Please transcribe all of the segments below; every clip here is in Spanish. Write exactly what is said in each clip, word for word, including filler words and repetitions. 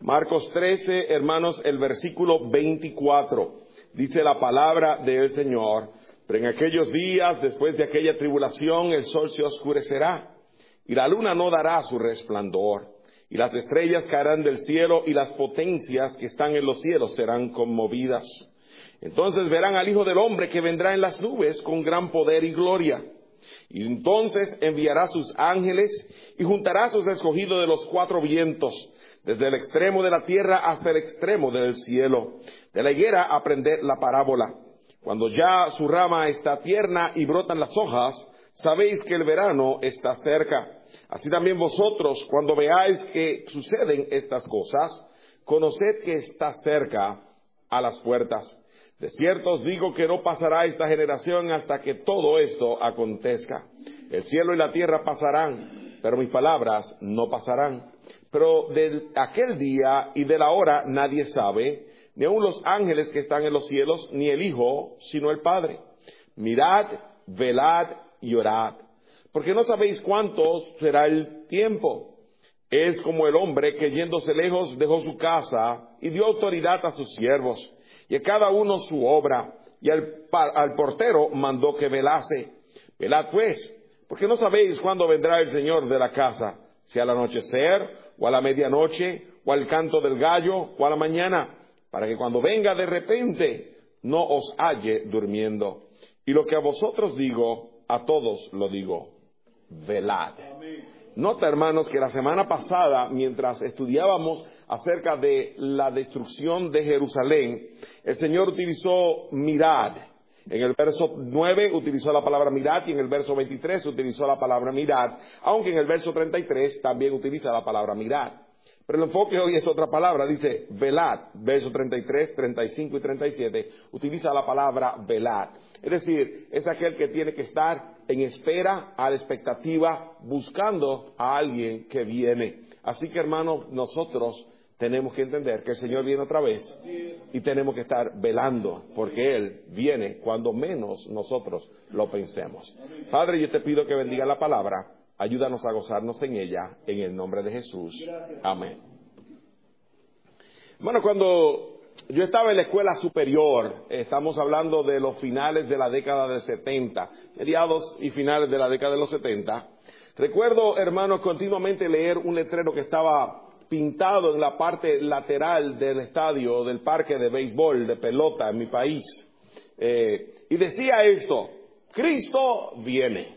Marcos trece, hermanos, el versículo veinticuatro. Dice la palabra del Señor: pero en aquellos días, después de aquella tribulación, el sol se oscurecerá, y la luna no dará su resplandor, y las estrellas caerán del cielo, y las potencias que están en los cielos serán conmovidas. Entonces verán al Hijo del Hombre que vendrá en las nubes con gran poder y gloria. Y entonces enviará sus ángeles y juntará a sus escogidos de los cuatro vientos, desde el extremo de la tierra hasta el extremo del cielo. De la higuera aprended la parábola. Cuando ya su rama está tierna y brotan las hojas, sabéis que el verano está cerca. Así también vosotros, cuando veáis que suceden estas cosas, conoced que está cerca a las puertas. De cierto os digo que no pasará esta generación hasta que todo esto acontezca. El cielo y la tierra pasarán, pero mis palabras no pasarán. Pero de aquel día y de la hora nadie sabe, ni aun los ángeles que están en los cielos, ni el Hijo, sino el Padre. Mirad, velad y orad, porque no sabéis cuánto será el tiempo. Es como el hombre que yéndose lejos dejó su casa y dio autoridad a sus siervos, y a cada uno su obra, y al, al portero mandó que velase. Velad pues, porque no sabéis cuándo vendrá el Señor de la casa, si al anochecer, o a la medianoche, o al canto del gallo, o a la mañana, para que cuando venga de repente no os halle durmiendo. Y lo que a vosotros digo, a todos lo digo: velad. Nota, hermanos, que la semana pasada, mientras estudiábamos acerca de la destrucción de Jerusalén, el Señor utilizó mirad. En el verso nueve utilizó la palabra mirad, y en el verso veintitrés utilizó la palabra mirad, aunque en el verso treinta y tres también utiliza la palabra mirad. Pero el enfoque hoy es otra palabra, dice velad. Verso treinta y tres, treinta y cinco y treinta y siete utiliza la palabra velad. Es decir, es aquel que tiene que estar en espera, a la expectativa, buscando a alguien que viene. Así que, hermanos, nosotros tenemos que entender que el Señor viene otra vez y tenemos que estar velando, porque Él viene cuando menos nosotros lo pensemos. Padre, yo te pido que bendiga la palabra. Ayúdanos a gozarnos en ella, en el nombre de Jesús. Amén. Bueno, cuando yo estaba en la escuela superior, estamos hablando de los finales de la década del setenta, mediados y finales de la década de los setenta, recuerdo, hermanos, continuamente leer un letrero que estaba pintado en la parte lateral del estadio, del parque de béisbol, de pelota en mi país. Eh, y decía esto: Cristo viene.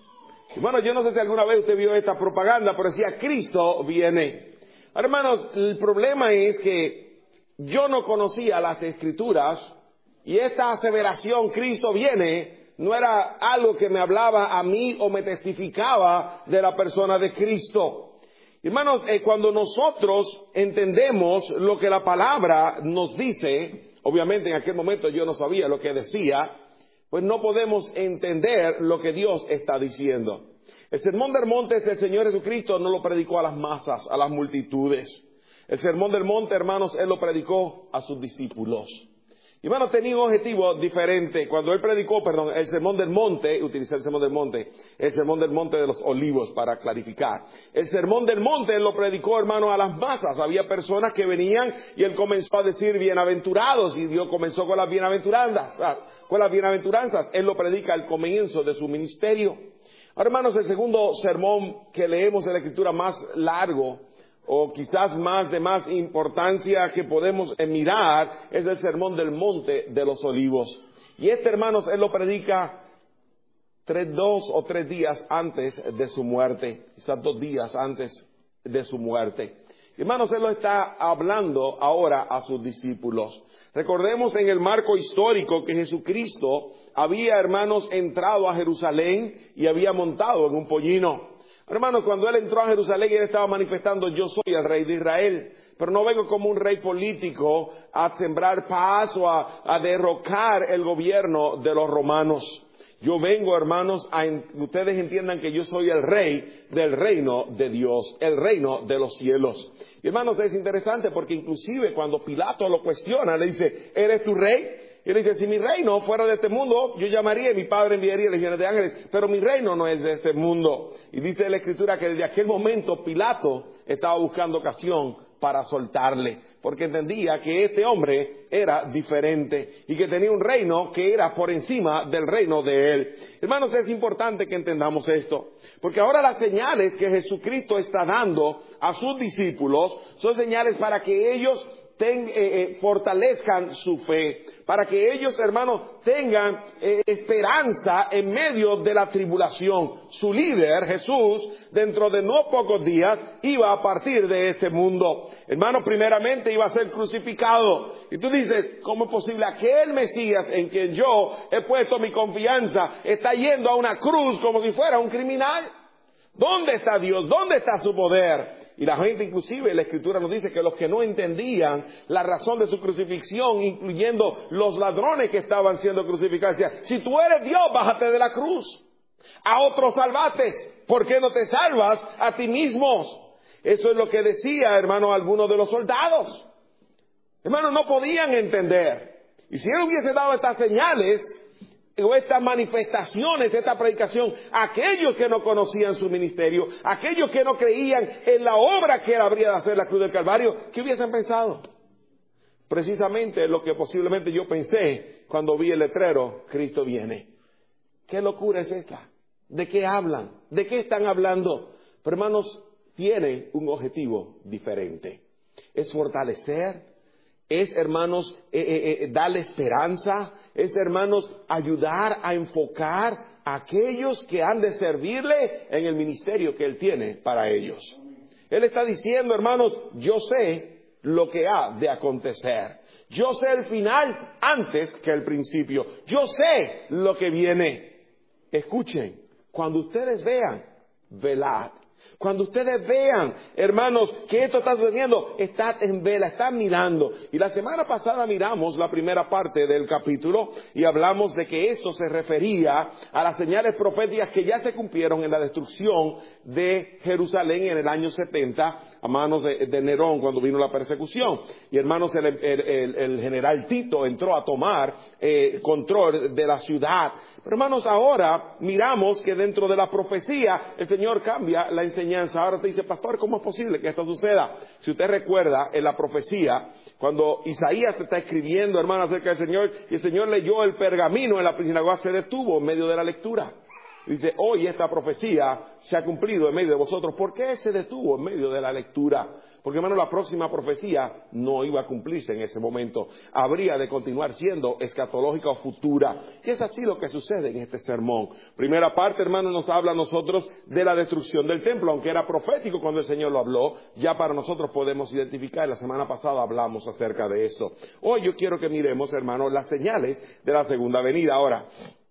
Y bueno, yo no sé si alguna vez usted vio esta propaganda, pero decía: Cristo viene. Hermanos, el problema es que yo no conocía las Escrituras, y esta aseveración, Cristo viene, no era algo que me hablaba a mí o me testificaba de la persona de Cristo. Hermanos, eh, cuando nosotros entendemos lo que la palabra nos dice, obviamente en aquel momento yo no sabía lo que decía, pues no podemos entender lo que Dios está diciendo. El sermón del monte del Señor Jesucristo no lo predicó a las masas, a las multitudes. El sermón del monte, hermanos, Él lo predicó a sus discípulos. Y bueno, tenía un objetivo diferente. Cuando Él predicó, perdón, el sermón del monte, utilicé el sermón del monte, el sermón del monte de los olivos para clarificar. El sermón del monte Él lo predicó, hermano, a las masas. Había personas que venían y Él comenzó a decir bienaventurados, y Dios comenzó con las bienaventuranzas, con las bienaventuranzas. Él lo predica al comienzo de su ministerio. Ahora, hermanos, el segundo sermón que leemos en la Escritura más largo, o quizás más de más importancia que podemos mirar, es el sermón del monte de los olivos. Y este, hermanos, Él lo predica tres, dos o tres días antes de su muerte, quizás dos días antes de su muerte. Hermanos, Él lo está hablando ahora a sus discípulos. Recordemos en el marco histórico que Jesucristo había, hermanos, entrado a Jerusalén y había montado en un pollino. Hermanos, cuando Él entró a Jerusalén, Él estaba manifestando: yo soy el rey de Israel, pero no vengo como un rey político a sembrar paz o a, a derrocar el gobierno de los romanos. Yo vengo, hermanos, a que ustedes entiendan que yo soy el rey del reino de Dios, el reino de los cielos. Y hermanos, es interesante porque inclusive cuando Pilato lo cuestiona, le dice: ¿eres tu rey? Y él dice: si mi reino fuera de este mundo, yo llamaría y mi Padre enviaría legiones de ángeles, pero mi reino no es de este mundo. Y dice la Escritura que desde aquel momento Pilato estaba buscando ocasión para soltarle, porque entendía que este hombre era diferente y que tenía un reino que era por encima del reino de él. Hermanos, es importante que entendamos esto, porque ahora las señales que Jesucristo está dando a sus discípulos son señales para que ellos Ten, eh, eh, fortalezcan su fe, para que ellos, hermanos, tengan eh, esperanza en medio de la tribulación. Su líder, Jesús, dentro de no pocos días, iba a partir de este mundo. Hermanos, primeramente iba a ser crucificado. Y tú dices, ¿cómo es posible? Aquel Mesías en quien yo he puesto mi confianza está yendo a una cruz como si fuera un criminal. ¿Dónde está Dios? ¿Dónde está su poder? Y la gente, inclusive, la Escritura nos dice que los que no entendían la razón de su crucifixión, incluyendo los ladrones que estaban siendo crucificados, decían, si tú eres Dios, bájate de la cruz. A otros salvaste, ¿por qué no te salvas a ti mismos? Eso es lo que decía, hermano, algunos de los soldados. Hermanos, no podían entender. Y si él hubiese dado estas señales o estas manifestaciones, esta predicación, aquellos que no conocían su ministerio, aquellos que no creían en la obra que él habría de hacer la cruz del Calvario, ¿qué hubiesen pensado? Precisamente lo que posiblemente yo pensé cuando vi el letrero, Cristo viene. ¿Qué locura es esa? ¿De qué hablan? ¿De qué están hablando? Pero hermanos, tiene un objetivo diferente. Es fortalecer. Es, hermanos, eh, eh, eh, darle esperanza. Es, hermanos, ayudar a enfocar a aquellos que han de servirle en el ministerio que Él tiene para ellos. Él está diciendo, hermanos, yo sé lo que ha de acontecer. Yo sé el final antes que el principio. Yo sé lo que viene. Escuchen, cuando ustedes vean, velad. Cuando ustedes vean, hermanos, que esto está sucediendo, estad en vela, estad mirando. Y la semana pasada miramos la primera parte del capítulo y hablamos de que esto se refería a las señales proféticas que ya se cumplieron en la destrucción de Jerusalén en el año setenta a manos de, de Nerón cuando vino la persecución. Y hermanos, el, el, el, el general Tito entró a tomar eh, control de la ciudad. Pero hermanos, ahora miramos que dentro de la profecía el Señor cambia la enseñanza. Ahora te dice, pastor, ¿cómo es posible que esto suceda? Si usted recuerda en la profecía, cuando Isaías está escribiendo, hermano, acerca del Señor, y el Señor leyó el pergamino en la sinagoga, se detuvo en medio de la lectura. Dice, hoy esta profecía se ha cumplido en medio de vosotros. ¿Por qué se detuvo en medio de la lectura? Porque, hermano, la próxima profecía no iba a cumplirse en ese momento. Habría de continuar siendo escatológica o futura. Y es así lo que sucede en este sermón. Primera parte, hermano, nos habla a nosotros de la destrucción del templo. Aunque era profético cuando el Señor lo habló, ya para nosotros podemos identificar. La semana pasada hablamos acerca de esto. Hoy yo quiero que miremos, hermano, las señales de la segunda venida. Ahora,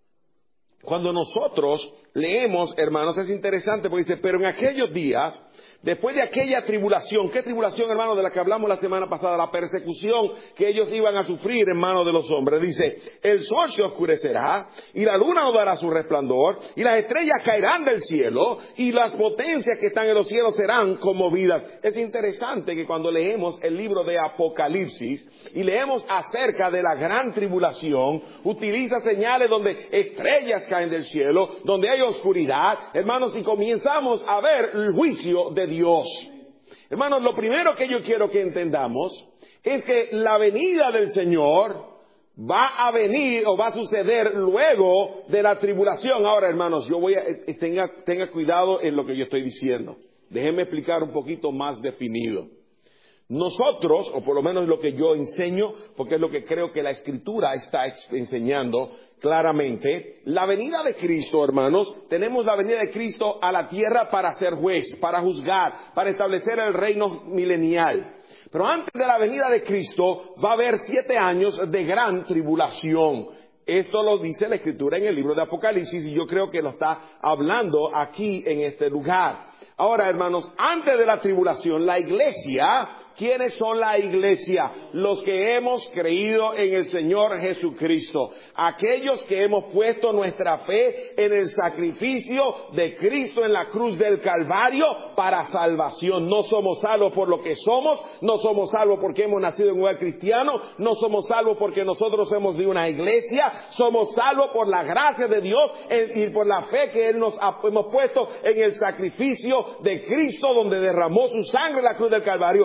cuando nosotros leemos, hermanos, es interesante porque dice, pero en aquellos días, después de aquella tribulación, ¿qué tribulación, hermanos, de la que hablamos la semana pasada? La persecución que ellos iban a sufrir en manos de los hombres. Dice, el sol se oscurecerá y la luna no dará su resplandor y las estrellas caerán del cielo y las potencias que están en los cielos serán conmovidas. Es interesante que cuando leemos el libro de Apocalipsis y leemos acerca de la gran tribulación, utiliza señales donde estrellas caen del cielo, donde hay oscuridad, hermanos, y comenzamos a ver el juicio de Dios. Hermanos, lo primero que yo quiero que entendamos es que la venida del Señor va a venir o va a suceder luego de la tribulación. Ahora, hermanos, yo voy a tenga, tenga cuidado en lo que yo estoy diciendo. Déjenme explicar un poquito más definido. Nosotros, o por lo menos lo que yo enseño, porque es lo que creo que la Escritura está enseñando claramente, la venida de Cristo, hermanos, tenemos la venida de Cristo a la tierra para ser juez, para juzgar, para establecer el reino milenial. Pero antes de la venida de Cristo va a haber siete años de gran tribulación. Esto lo dice la Escritura en el libro de Apocalipsis y yo creo que lo está hablando aquí en este lugar. Ahora, hermanos, antes de la tribulación, la iglesia, ¿quiénes son la iglesia? Los que hemos creído en el Señor Jesucristo. Aquellos que hemos puesto nuestra fe en el sacrificio de Cristo en la cruz del Calvario para salvación. No somos salvos por lo que somos, no somos salvos porque hemos nacido en un hogar cristiano, no somos salvos porque nosotros somos de una iglesia, somos salvos por la gracia de Dios y por la fe que Él nos ha, hemos puesto en el sacrificio de Cristo donde derramó su sangre en la cruz del Calvario y se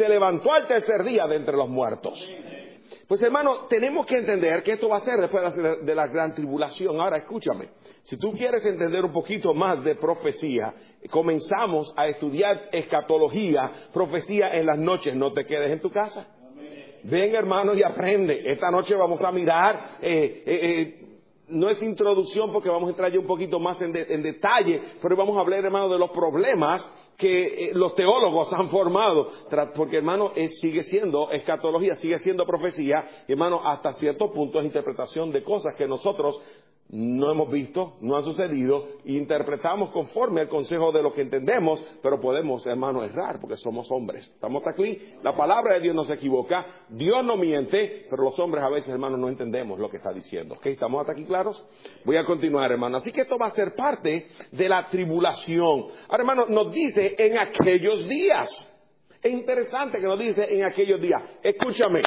levantó al tercer día de entre los muertos. Pues hermano, tenemos que entender que esto va a ser después de la, de la gran tribulación. Ahora escúchame, si tú quieres entender un poquito más de profecía, comenzamos a estudiar escatología, profecía en las noches. No te quedes en tu casa. Ven hermano y aprende. Esta noche vamos a mirar, eh, eh, eh, no es introducción porque vamos a entrar ya un poquito más en, de, en detalle, pero vamos a hablar hermano de los problemas que eh, los teólogos han formado, porque hermano es, sigue siendo escatología, sigue siendo profecía, hermano, hasta cierto punto es interpretación de cosas que nosotros no hemos visto, no han sucedido, e interpretamos conforme al consejo de lo que entendemos, pero podemos, hermano, errar, porque somos hombres. ¿Estamos aquí? La palabra de Dios no se equivoca, Dios no miente, pero los hombres a veces, hermano, no entendemos lo que está diciendo. ¿Ok? ¿Estamos hasta aquí claros? Voy a continuar, hermano. Así que esto va a ser parte de la tribulación. Ahora, hermano, nos dice en aquellos días. Es interesante que nos dice en aquellos días. Escúchame.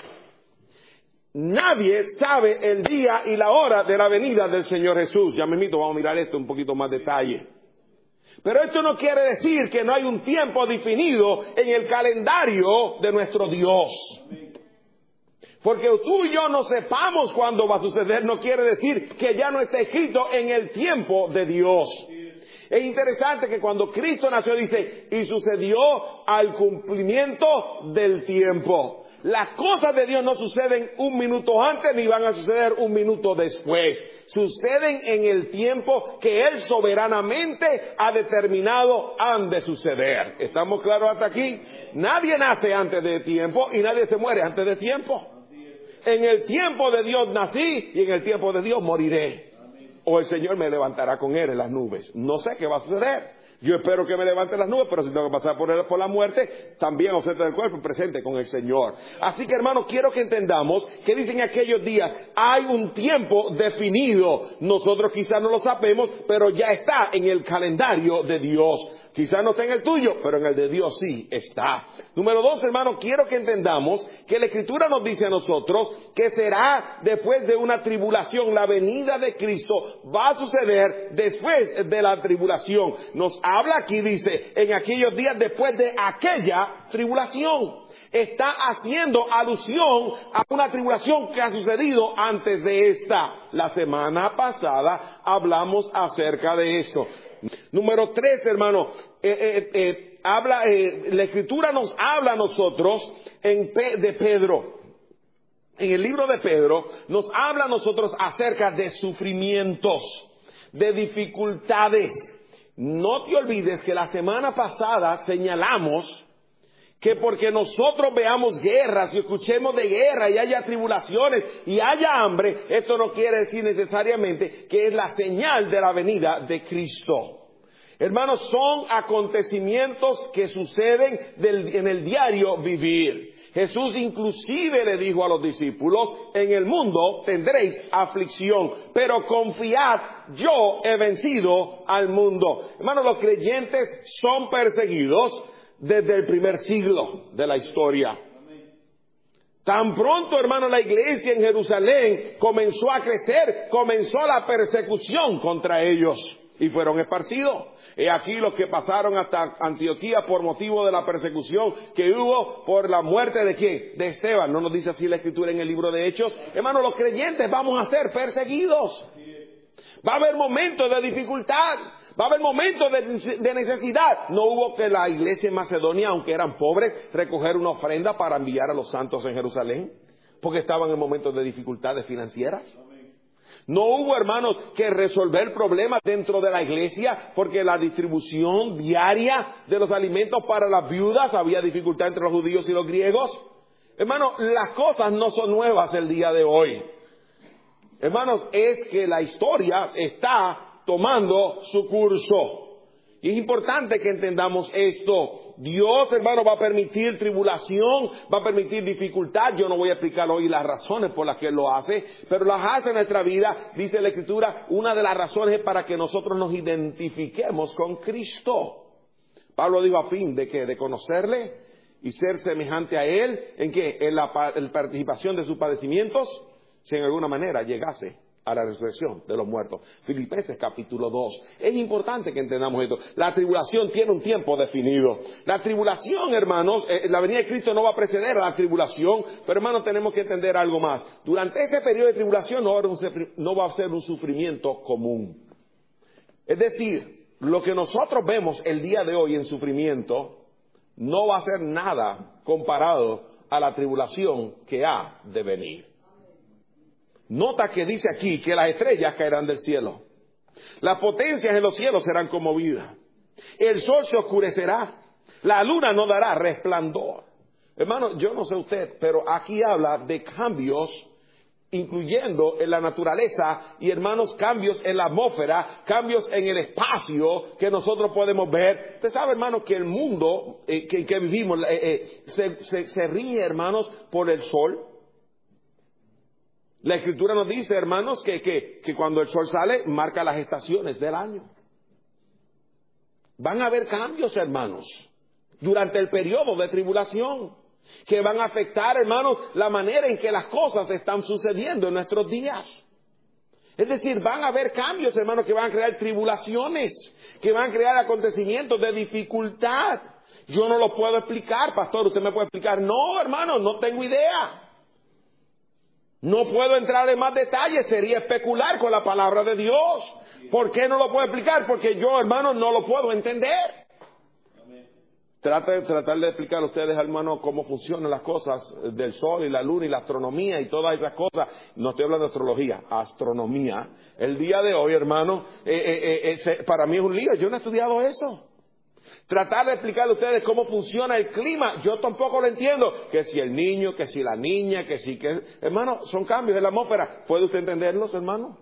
Nadie sabe el día y la hora de la venida del Señor Jesús. Ya mismito vamos a mirar esto en un poquito más detalle. Pero esto no quiere decir que no hay un tiempo definido en el calendario de nuestro Dios. Porque tú y yo no sepamos cuándo va a suceder, no quiere decir que ya no está escrito en el tiempo de Dios. Es interesante que cuando Cristo nació dice, y sucedió al cumplimiento del tiempo. Las cosas de Dios no suceden un minuto antes ni van a suceder un minuto después. Suceden en el tiempo que Él soberanamente ha determinado han de suceder. ¿Estamos claros hasta aquí? Nadie nace antes de tiempo y nadie se muere antes de tiempo. En el tiempo de Dios nací y en el tiempo de Dios moriré. O el Señor me levantará con Él en las nubes. No sé qué va a suceder. Yo espero que me levante las nubes, pero si tengo que pasar por, el, por la muerte, también ausente del cuerpo, presente con el Señor. Así que hermanos, quiero que entendamos que dicen aquellos días, hay un tiempo definido. Nosotros quizás no lo sabemos, pero ya está en el calendario de Dios. Quizás no está en el tuyo, pero en el de Dios sí está. Número dos, hermanos, quiero que entendamos que la Escritura nos dice a nosotros que será después de una tribulación. La venida de Cristo va a suceder después de la tribulación. Nos habla aquí, dice, en aquellos días después de aquella tribulación. Está haciendo alusión a una tribulación que ha sucedido antes de esta. La semana pasada hablamos acerca de esto. Número tres, hermano, eh, eh, eh, habla, eh, la Escritura nos habla a nosotros en Pe- de Pedro. En el libro de Pedro nos habla a nosotros acerca de sufrimientos, de dificultades. No te olvides que la semana pasada señalamos que porque nosotros veamos guerras y escuchemos de guerra y haya tribulaciones y haya hambre, esto no quiere decir necesariamente que es la señal de la venida de Cristo. Hermanos, son acontecimientos que suceden del, en el diario vivir. Jesús inclusive le dijo a los discípulos, en el mundo tendréis aflicción, pero confiad, yo he vencido al mundo. Hermanos, los creyentes son perseguidos desde el primer siglo de la historia. Tan pronto, hermano, la iglesia en Jerusalén comenzó a crecer, comenzó la persecución contra ellos y fueron esparcidos. He aquí los que pasaron hasta Antioquía por motivo de la persecución que hubo por la muerte de ¿quién? De Esteban. ¿No nos dice así la Escritura en el libro de Hechos? Hermano, los creyentes vamos a ser perseguidos. Va a haber momentos de dificultad. Va a haber momentos de, de necesidad. No hubo que la iglesia en Macedonia, aunque eran pobres, recoger una ofrenda para enviar a los santos en Jerusalén, porque estaban en momentos de dificultades financieras. No hubo, hermanos, que resolver problemas dentro de la iglesia, porque la distribución diaria de los alimentos para las viudas, había dificultad entre los judíos y los griegos. Hermanos, las cosas no son nuevas el día de hoy. Hermanos, es que la historia está tomando su curso. Y es importante que entendamos esto. Dios, hermano, va a permitir tribulación, va a permitir dificultad. Yo no voy a explicar hoy las razones por las que Él lo hace, pero las hace en nuestra vida. Dice la Escritura, una de las razones es para que nosotros nos identifiquemos con Cristo. Pablo dijo, a fin de que de conocerle y ser semejante a Él, ¿en qué? En la, en la participación de sus padecimientos, si en alguna manera llegase a la resurrección de los muertos. Filipenses capítulo dos. Es importante que entendamos esto. La tribulación tiene un tiempo definido. La tribulación, hermanos, eh, la venida de Cristo no va a preceder a la tribulación, pero hermanos, tenemos que entender algo más. Durante ese periodo de tribulación no va a, un, no va a ser un sufrimiento común. Es decir, lo que nosotros vemos el día de hoy en sufrimiento no va a ser nada comparado a la tribulación que ha de venir. Nota que dice aquí que las estrellas caerán del cielo. Las potencias en los cielos serán conmovidas. El sol se oscurecerá. La luna no dará resplandor. Hermano, yo no sé usted, pero aquí habla de cambios, incluyendo en la naturaleza y, hermanos, cambios en la atmósfera, cambios en el espacio que nosotros podemos ver. Usted sabe, hermano, que el mundo eh, que, que vivimos eh, eh, se, se, se ríe, hermanos, por el sol. La Escritura nos dice, hermanos, que, que, que cuando el sol sale, marca las estaciones del año. Van a haber cambios, hermanos, durante el periodo de tribulación, que van a afectar, hermanos, la manera en que las cosas están sucediendo en nuestros días. Es decir, van a haber cambios, hermanos, que van a crear tribulaciones, que van a crear acontecimientos de dificultad. Yo no lo puedo explicar, pastor, usted me puede explicar. No, hermano, no tengo idea. No puedo entrar en más detalles, sería especular con la palabra de Dios. ¿Por qué no lo puedo explicar? Porque yo, hermano, no lo puedo entender. Trata de tratar de explicar a ustedes, hermano, cómo funcionan las cosas del sol y la luna y la astronomía y todas esas cosas. No estoy hablando de astrología, astronomía. El día de hoy, hermano, eh, eh, eh, para mí es un lío. Yo no he estudiado eso. Tratar de explicarle a ustedes cómo funciona el clima, yo tampoco lo entiendo. Que si el niño, que si la niña, que si que... Hermano, son cambios en la atmósfera. ¿Puede usted entenderlos, hermano?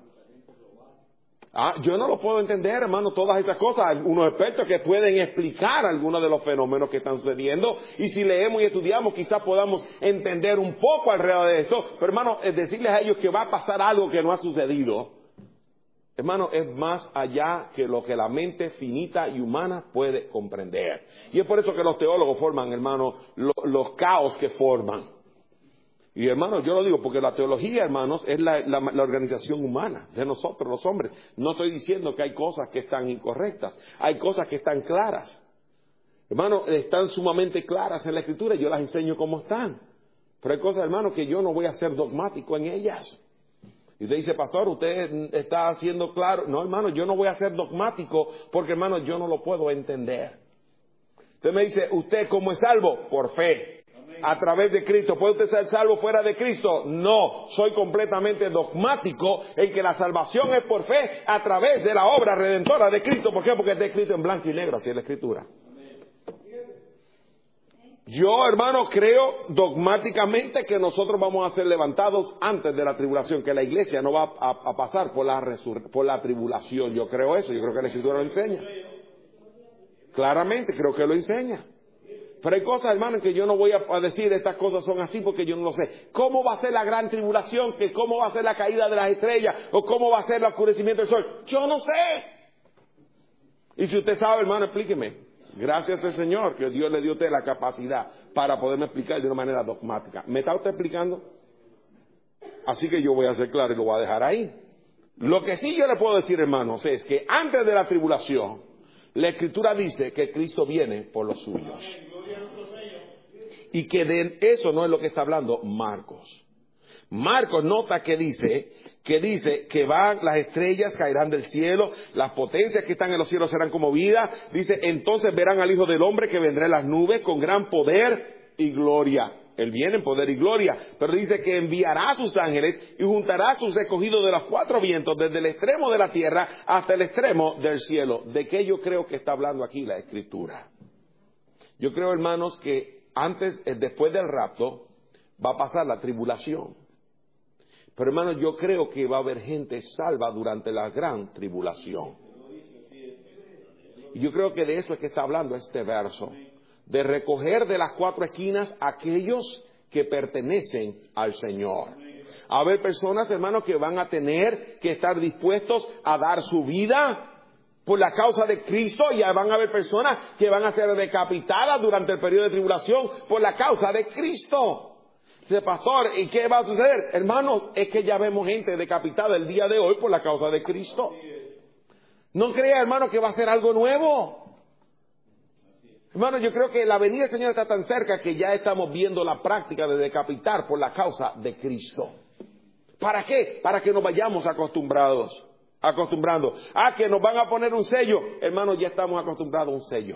Ah, yo no lo puedo entender, hermano, todas esas cosas. Hay unos expertos que pueden explicar algunos de los fenómenos que están sucediendo. Y si leemos y estudiamos, quizás podamos entender un poco alrededor de esto. Pero, hermano, es decirles a ellos que va a pasar algo que no ha sucedido, hermano, es más allá que lo que la mente finita y humana puede comprender. Y es por eso que los teólogos forman, hermano, lo, los caos que forman. Y, hermano, yo lo digo porque la teología, hermanos, es la, la, la organización humana de nosotros, los hombres. No estoy diciendo que hay cosas que están incorrectas. Hay cosas que están claras. Hermano, están sumamente claras en la Escritura y yo las enseño cómo están. Pero hay cosas, hermano, que yo no voy a ser dogmático en ellas. Y usted dice, pastor, usted está haciendo claro. No, hermano, yo no voy a ser dogmático porque, hermano, yo no lo puedo entender. Usted me dice, ¿usted cómo es salvo? Por fe. Amén. A través de Cristo. ¿Puede usted ser salvo fuera de Cristo? No. Soy completamente dogmático en que la salvación es por fe a través de la obra redentora de Cristo. ¿Por qué? Porque está escrito en blanco y negro, así es la Escritura. Yo, hermano, creo dogmáticamente que nosotros vamos a ser levantados antes de la tribulación, que la iglesia no va a, a pasar por la, resur- por la tribulación. Yo creo eso, yo creo que la Escritura lo enseña. Claramente, creo que lo enseña. Pero hay cosas, hermano, en que yo no voy a, a decir estas cosas son así porque yo no lo sé. ¿Cómo va a ser la gran tribulación? ¿Que ¿Cómo va a ser la caída de las estrellas? ¿O cómo va a ser el oscurecimiento del sol? Yo no sé. Y si usted sabe, hermano, explíqueme. Gracias al Señor que Dios le dio a usted la capacidad para poderme explicar de una manera dogmática. ¿Me está usted explicando? Así que yo voy a ser claro y lo voy a dejar ahí. Lo que sí yo le puedo decir, hermanos, es que antes de la tribulación, la Escritura dice que Cristo viene por los suyos. Y que de eso no es lo que está hablando Marcos. Marcos nota que dice, que dice que van las estrellas, caerán del cielo, las potencias que están en los cielos serán conmovidas. Dice, entonces verán al Hijo del Hombre que vendrá en las nubes con gran poder y gloria. Él viene en poder y gloria, pero dice que enviará a sus ángeles y juntará a sus escogidos de los cuatro vientos, desde el extremo de la tierra hasta el extremo del cielo. ¿De qué yo creo que está hablando aquí la Escritura? Yo creo, hermanos, que antes, después del rapto, va a pasar la tribulación. Pero, hermanos, yo creo que va a haber gente salva durante la gran tribulación. Y yo creo que de eso es que está hablando este verso. De recoger de las cuatro esquinas aquellos que pertenecen al Señor. Va a haber personas, hermanos, que van a tener que estar dispuestos a dar su vida por la causa de Cristo. Y van a haber personas que van a ser decapitadas durante el periodo de tribulación por la causa de Cristo. Dice, pastor, ¿y qué va a suceder? Hermanos, es que ya vemos gente decapitada el día de hoy por la causa de Cristo. No crea, hermano, que va a ser algo nuevo. Hermano, yo creo que la venida del Señor está tan cerca que ya estamos viendo la práctica de decapitar por la causa de Cristo. ¿Para qué? Para que nos vayamos acostumbrados, acostumbrando. Ah, que nos van a poner un sello. Hermano, ya estamos acostumbrados a un sello.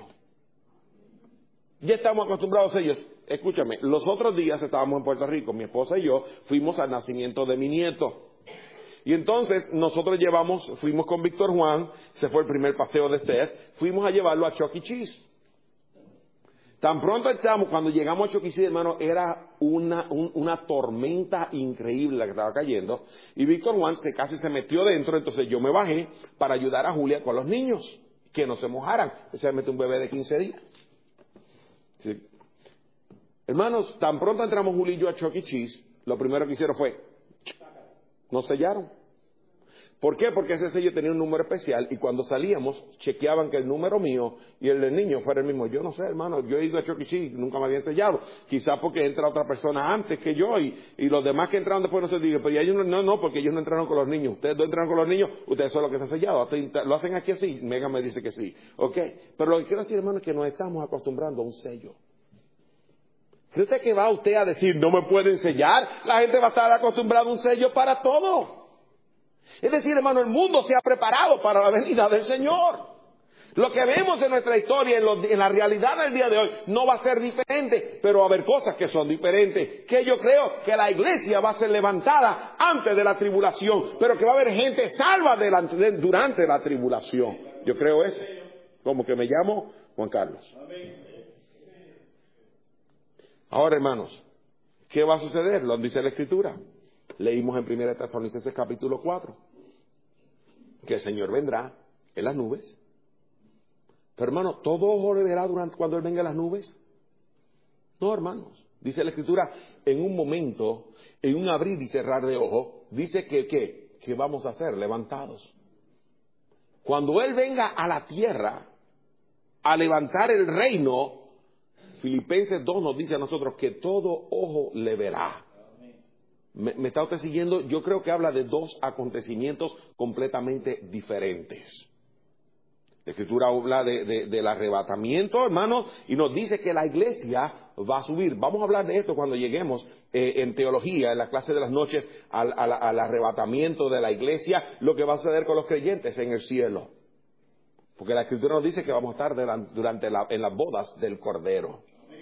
Ya estamos acostumbrados a ellos. Escúchame, los otros días estábamos en Puerto Rico, mi esposa y yo fuimos al nacimiento de mi nieto. Y entonces nosotros llevamos, fuimos con Víctor Juan, se fue el primer paseo de Seth, fuimos a llevarlo a Chuck E. Cheese. Tan pronto estamos, cuando llegamos a Chuck E. Cheese, hermano, era una, un, una tormenta increíble la que estaba cayendo. Y Víctor Juan se casi se metió dentro, entonces yo me bajé para ayudar a Julia con los niños, que no se mojaran, especialmente un bebé de quince días. Sí. Hermanos, tan pronto entramos Julio y yo a Chuck E. Cheese, lo primero que hicieron fue, nos sellaron. ¿Por qué? Porque ese sello tenía un número especial y cuando salíamos chequeaban que el número mío y el del niño fuera el mismo. Yo no sé, hermano, yo he ido a Chuck E. Cheese, nunca me habían sellado. Quizás porque entra otra persona antes que yo y, y los demás que entraron después no se digan, pero ya ellos no, no, no, porque ellos no entraron con los niños. Ustedes no entraron con los niños, ustedes son los que están sellados. Lo hacen aquí así, Megan me dice que sí. ¿Ok? Pero lo que quiero decir, hermano, es que nos estamos acostumbrando a un sello. ¿Cree usted que va usted a decir, no me pueden sellar? La gente va a estar acostumbrada a un sello para todo. Es decir, hermano, el mundo se ha preparado para la venida del Señor. Lo que vemos en nuestra historia, en, lo, en la realidad del día de hoy, no va a ser diferente, pero va a haber cosas que son diferentes. Que yo creo que la iglesia va a ser levantada antes de la tribulación, pero que va a haber gente salva delante, de, durante la tribulación. Yo creo eso. Como que me llamo Juan Carlos. Ahora, hermanos, ¿qué va a suceder? Lo dice la Escritura. Leímos en primera Tesalonicenses capítulo cuatro que el Señor vendrá en las nubes. Pero, hermano, ¿todo ojo le verá durante, cuando Él venga en las nubes? No, hermanos. Dice la Escritura, en un momento, en un abrir y cerrar de ojo, dice que, ¿qué? Que vamos a ser levantados. Cuando Él venga a la tierra a levantar el reino, Filipenses dos nos dice a nosotros que todo ojo le verá. ¿Me, ¿Me está usted siguiendo? Yo creo que habla de dos acontecimientos completamente diferentes. La Escritura habla de, de, del arrebatamiento, hermano, y nos dice que la iglesia va a subir. Vamos a hablar de esto cuando lleguemos eh, en teología, en la clase de las noches, al, al, al arrebatamiento de la iglesia, lo que va a suceder con los creyentes en el cielo. Porque la Escritura nos dice que vamos a estar durante la, en las bodas del Cordero.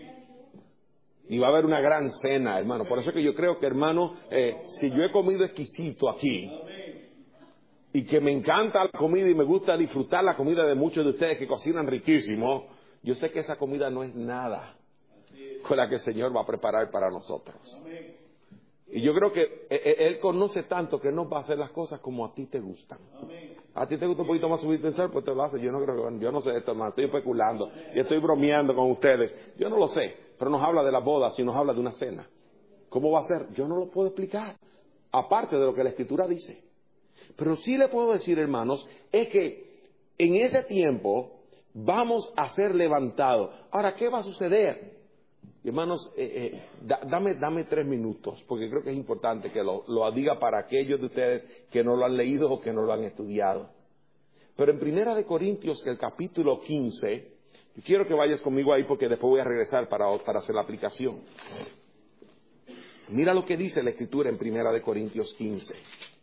Y va a haber una gran cena, hermano. Por eso es que yo creo que, hermano, eh, si yo he comido exquisito aquí, y que me encanta la comida y me gusta disfrutar la comida de muchos de ustedes que cocinan riquísimo, yo sé que esa comida no es nada con la que el Señor va a preparar para nosotros. Y yo creo que Él conoce tanto que no va a hacer las cosas como a ti te gustan. A ti te gusta un poquito más subir pensar, pues te lo hace. Yo no creo que, yo no sé esto, hermano, estoy especulando y estoy bromeando con ustedes. Yo no lo sé, pero nos habla de las bodas y nos habla de una cena. ¿Cómo va a ser? Yo no lo puedo explicar, aparte de lo que la Escritura dice. Pero sí le puedo decir, hermanos, es que en ese tiempo vamos a ser levantados. Ahora, ¿qué va a suceder? Hermanos, eh, eh, da, dame, dame tres minutos, porque creo que es importante que lo, lo diga para aquellos de ustedes que no lo han leído o que no lo han estudiado. Pero en Primera de Corintios, el capítulo quince, yo quiero que vayas conmigo ahí porque después voy a regresar para, para hacer la aplicación. Mira lo que dice la Escritura en Primera de Corintios quince.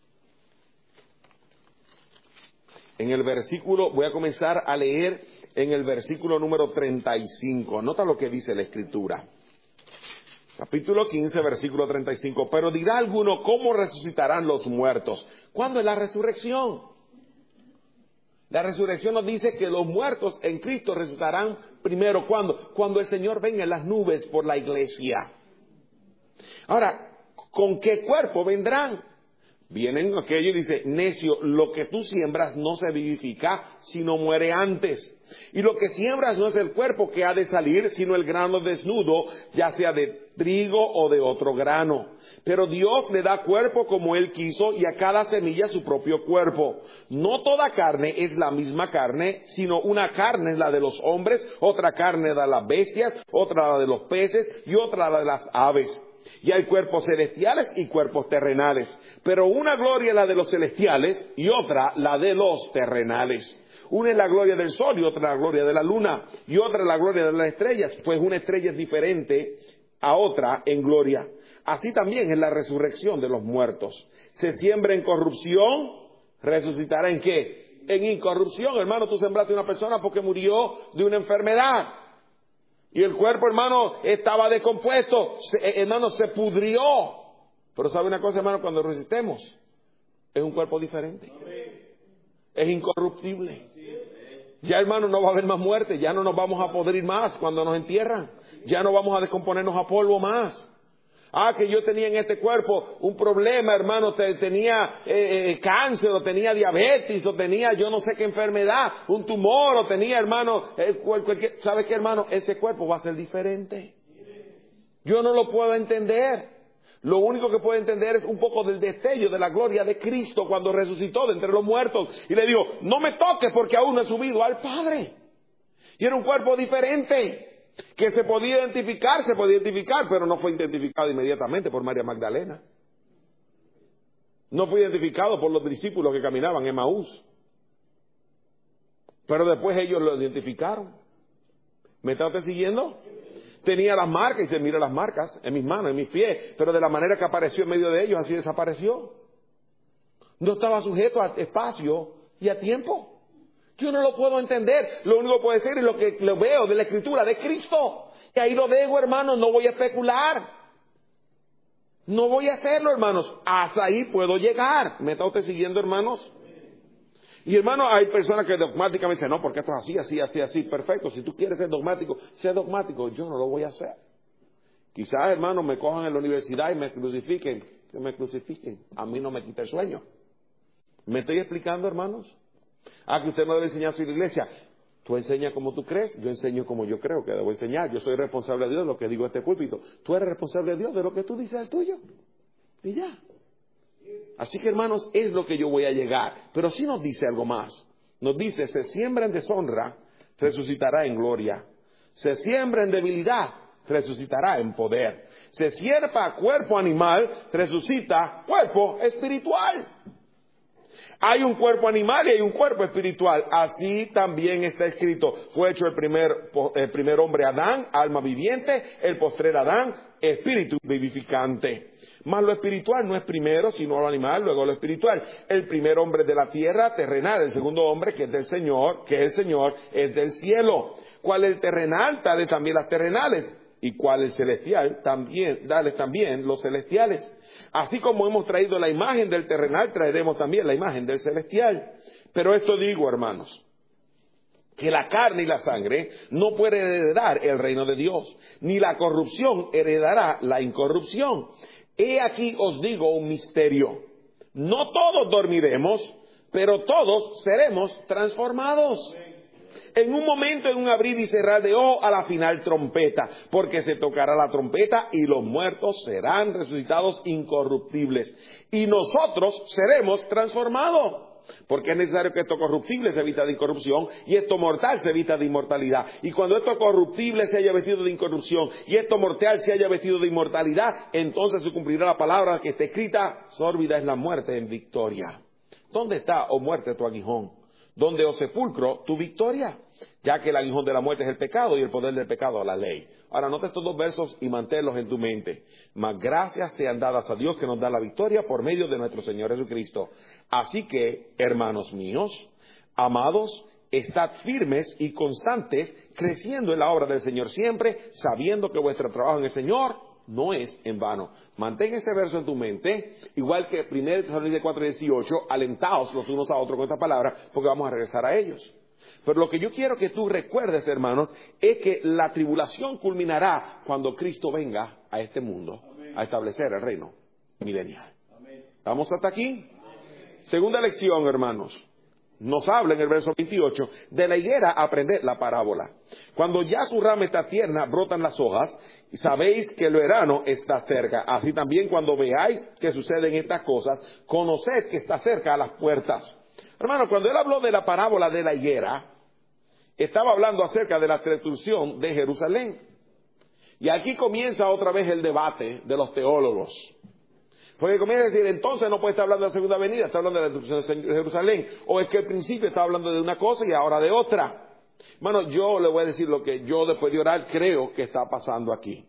En el versículo, voy a comenzar a leer en el versículo número treinta y cinco. Nota lo que dice la Escritura. Capítulo quince, versículo treinta y cinco. Pero dirá alguno, ¿cómo resucitarán los muertos? ¿Cuándo es la resurrección? La resurrección nos dice que los muertos en Cristo resucitarán primero. ¿Cuándo? Cuando el Señor venga en las nubes por la iglesia. Ahora, ¿con qué cuerpo vendrán? Vienen aquellos y dice, necio, lo que tú siembras no se vivifica, sino muere antes. Y lo que siembras no es el cuerpo que ha de salir, sino el grano desnudo, ya sea de trigo o de otro grano. Pero Dios le da cuerpo como Él quiso y a cada semilla su propio cuerpo. No toda carne es la misma carne, sino una carne es la de los hombres, otra carne la de las bestias, otra la de los peces y otra la de las aves. Y hay cuerpos celestiales y cuerpos terrenales. Pero una gloria es la de los celestiales y otra la de los terrenales. Una es la gloria del sol y otra la gloria de la luna. Y otra la gloria de las estrellas. Pues una estrella es diferente a otra en gloria. Así también es la resurrección de los muertos. Se siembra en corrupción, resucitará ¿en qué? En incorrupción. Hermano, tú sembraste una persona porque murió de una enfermedad. Y el cuerpo, hermano, estaba descompuesto. Se, hermano, se pudrió. Pero ¿sabe una cosa, hermano? Cuando resucitemos, es un cuerpo diferente. Es incorruptible. Ya, hermano, no va a haber más muerte. Ya no nos vamos a podrir más cuando nos entierran. Ya no vamos a descomponernos a polvo más. Ah, que yo tenía en este cuerpo un problema, hermano, te, tenía eh, eh, cáncer, o tenía diabetes, o tenía yo no sé qué enfermedad, un tumor, o tenía, hermano, eh, cual, cualquier, ¿sabe qué, hermano? Ese cuerpo va a ser diferente. Yo no lo puedo entender. Lo único que puedo entender es un poco del destello de la gloria de Cristo cuando resucitó de entre los muertos. Y le digo, no me toques porque aún no he subido al Padre. Y era un cuerpo diferente. Que se podía identificar, se podía identificar, pero no fue identificado inmediatamente por María Magdalena. No fue identificado por los discípulos que caminaban en Emaús. Pero después ellos lo identificaron. ¿Me está usted siguiendo? Tenía las marcas, y se mira las marcas en mis manos, en mis pies, pero de la manera que apareció en medio de ellos, así desapareció. No estaba sujeto a espacio y a tiempo. Yo no lo puedo entender. Lo único que puedo decir es lo que lo veo de la Escritura, de Cristo. Y ahí lo dejo, hermanos. No voy a especular. No voy a hacerlo, hermanos. Hasta ahí puedo llegar. ¿Me está usted siguiendo, hermanos? Y, hermanos, hay personas que dogmáticamente dicen, no, porque esto es así, así, así, así. Perfecto. Si tú quieres ser dogmático, sé dogmático. Yo no lo voy a hacer. Quizás, hermanos, me cojan en la universidad y me crucifiquen. Que me crucifiquen. A mí no me quita el sueño. ¿Me estoy explicando, hermanos? Ah, que usted no debe enseñar a su iglesia. Tú enseñas como tú crees, yo enseño como yo creo que debo enseñar. Yo soy responsable de Dios de lo que digo en este púlpito. Tú eres responsable de Dios de lo que tú dices al tuyo. Y ya. Así que, hermanos, es lo que yo voy a llegar. Pero sí nos dice algo más. Nos dice, se siembra en deshonra, resucitará en gloria. Se siembra en debilidad, resucitará en poder. Se sierpa cuerpo animal, resucita cuerpo espiritual. Hay un cuerpo animal y hay un cuerpo espiritual. Así también está escrito. Fue hecho el primer, el primer hombre Adán, alma viviente, el postrer Adán, espíritu vivificante. Mas lo espiritual no es primero, sino lo animal, luego lo espiritual. El primer hombre de la tierra, terrenal. El segundo hombre, que es del Señor, que es el Señor, es del cielo. ¿Cuál es el terrenal? Tales también las terrenales. ¿Y cuál es el celestial? También, dale también los celestiales. Así como hemos traído la imagen del terrenal, traeremos también la imagen del celestial. Pero esto digo, hermanos, que la carne y la sangre no pueden heredar el reino de Dios, ni la corrupción heredará la incorrupción. He aquí os digo un misterio. No todos dormiremos, pero todos seremos transformados. En un momento, en un abrir y cerrar de ojos, a la final trompeta, porque se tocará la trompeta y los muertos serán resucitados incorruptibles. Y nosotros seremos transformados. Porque es necesario que esto corruptible se vista de incorrupción y esto mortal se vista de inmortalidad. Y cuando esto corruptible se haya vestido de incorrupción y esto mortal se haya vestido de inmortalidad, entonces se cumplirá la palabra que está escrita: sórbida es la muerte en victoria. ¿Dónde está, oh muerte, tu aguijón? ¿Dónde, oh sepulcro, tu victoria? Ya que el aguijón de la muerte es el pecado y el poder del pecado la ley. Ahora, nota estos dos versos y manténlos en tu mente. Mas gracias sean dadas a Dios que nos da la victoria por medio de nuestro Señor Jesucristo. Así que, hermanos míos, amados, estad firmes y constantes, creciendo en la obra del Señor siempre, sabiendo que vuestro trabajo en el Señor no es en vano. Mantén ese verso en tu mente, igual que primero Tesalonicenses cuatro dieciocho, alentaos los unos a otros con esta palabra, porque vamos a regresar a ellos. Pero lo que yo quiero que tú recuerdes, hermanos, es que la tribulación culminará cuando Cristo venga a este mundo. Amén. A establecer el reino milenial. Amén. ¿Vamos hasta aquí? Amén. Segunda lección, hermanos. Nos habla en el verso veintiocho, de la higuera aprended la parábola. Cuando ya su rama está tierna, brotan las hojas, y sabéis que el verano está cerca. Así también cuando veáis que suceden estas cosas, conoced que está cerca a las puertas. Hermano, cuando él habló de la parábola de la higuera, estaba hablando acerca de la destrucción de Jerusalén. Y aquí comienza otra vez el debate de los teólogos. Porque comienza a decir, entonces no puede estar hablando de la segunda venida, está hablando de la destrucción de Jerusalén. O es que al principio estaba hablando de una cosa y ahora de otra. Bueno, yo le voy a decir lo que yo después de orar creo que está pasando aquí.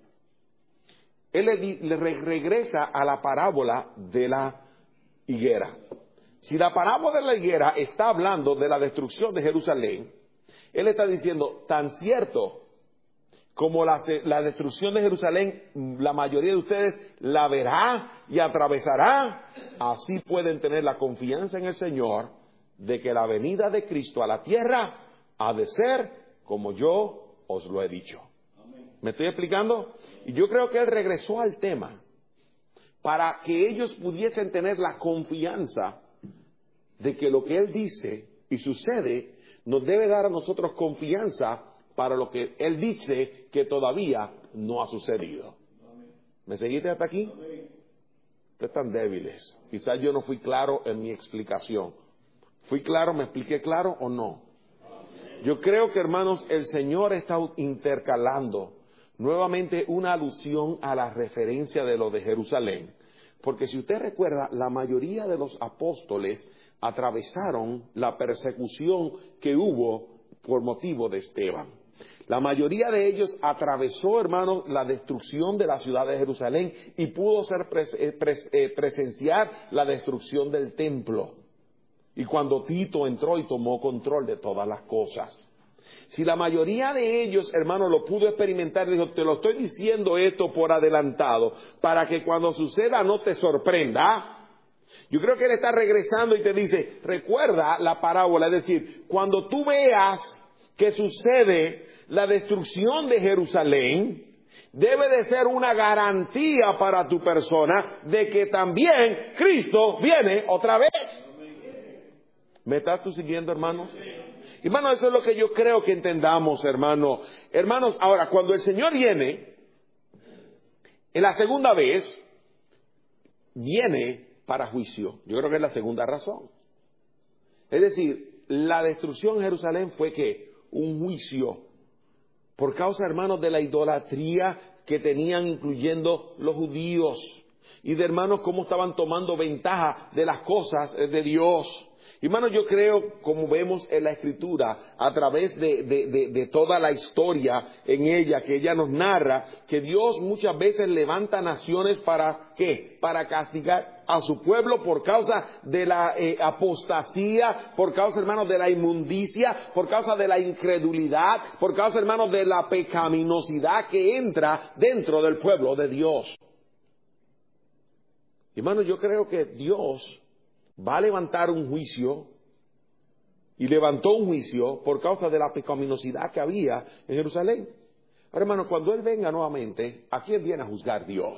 Él le, di, le re, regresa a la parábola de la higuera. Si la parábola de la higuera está hablando de la destrucción de Jerusalén, él está diciendo, tan cierto como la, la destrucción de Jerusalén, la mayoría de ustedes la verá y atravesará, así pueden tener la confianza en el Señor de que la venida de Cristo a la tierra ha de ser como yo os lo he dicho. ¿Me estoy explicando? Y yo creo que él regresó al tema para que ellos pudiesen tener la confianza de que lo que él dice y sucede nos debe dar a nosotros confianza para lo que él dice que todavía no ha sucedido. ¿Me seguiste hasta aquí? Ustedes están débiles. Quizás yo no fui claro en mi explicación. ¿Fui claro? ¿Me expliqué claro o no? Yo creo que, hermanos, el Señor está intercalando nuevamente una alusión a la referencia de lo de Jerusalén. Porque si usted recuerda, la mayoría de los apóstoles atravesaron la persecución que hubo por motivo de Esteban. La mayoría de ellos atravesó, hermanos, la destrucción de la ciudad de Jerusalén y pudo ser pres, eh, pres, eh, presenciar la destrucción del templo. Y cuando Tito entró y tomó control de todas las cosas. Si la mayoría de ellos, hermanos, lo pudo experimentar, dijo, te lo estoy diciendo esto por adelantado, para que cuando suceda no te sorprenda. Yo creo que él está regresando y te dice, recuerda la parábola, es decir, cuando tú veas que sucede la destrucción de Jerusalén, debe de ser una garantía para tu persona de que también Cristo viene otra vez. ¿Me estás tú siguiendo, hermanos? Hermanos, eso es lo que yo creo que entendamos, hermano. Hermanos, ahora, cuando el Señor viene, en la segunda vez, viene para juicio. Yo creo que es la segunda razón. Es decir, la destrucción de Jerusalén fue ¿qué? Un juicio. Por causa, hermanos, de la idolatría que tenían, incluyendo los judíos. Y de hermanos, cómo estaban tomando ventaja de las cosas de Dios. Hermanos, yo creo, como vemos en la Escritura, a través de, de, de, de toda la historia en ella, que ella nos narra, que Dios muchas veces levanta naciones para, ¿qué? Para castigar a su pueblo por causa de la eh, apostasía, por causa, hermanos, de la inmundicia, por causa de la incredulidad, por causa, hermanos, de la pecaminosidad que entra dentro del pueblo de Dios. Hermanos, yo creo que Dios va a levantar un juicio, y levantó un juicio por causa de la pecaminosidad que había en Jerusalén. Ahora, hermano, cuando Él venga nuevamente, ¿a quién viene a juzgar Dios?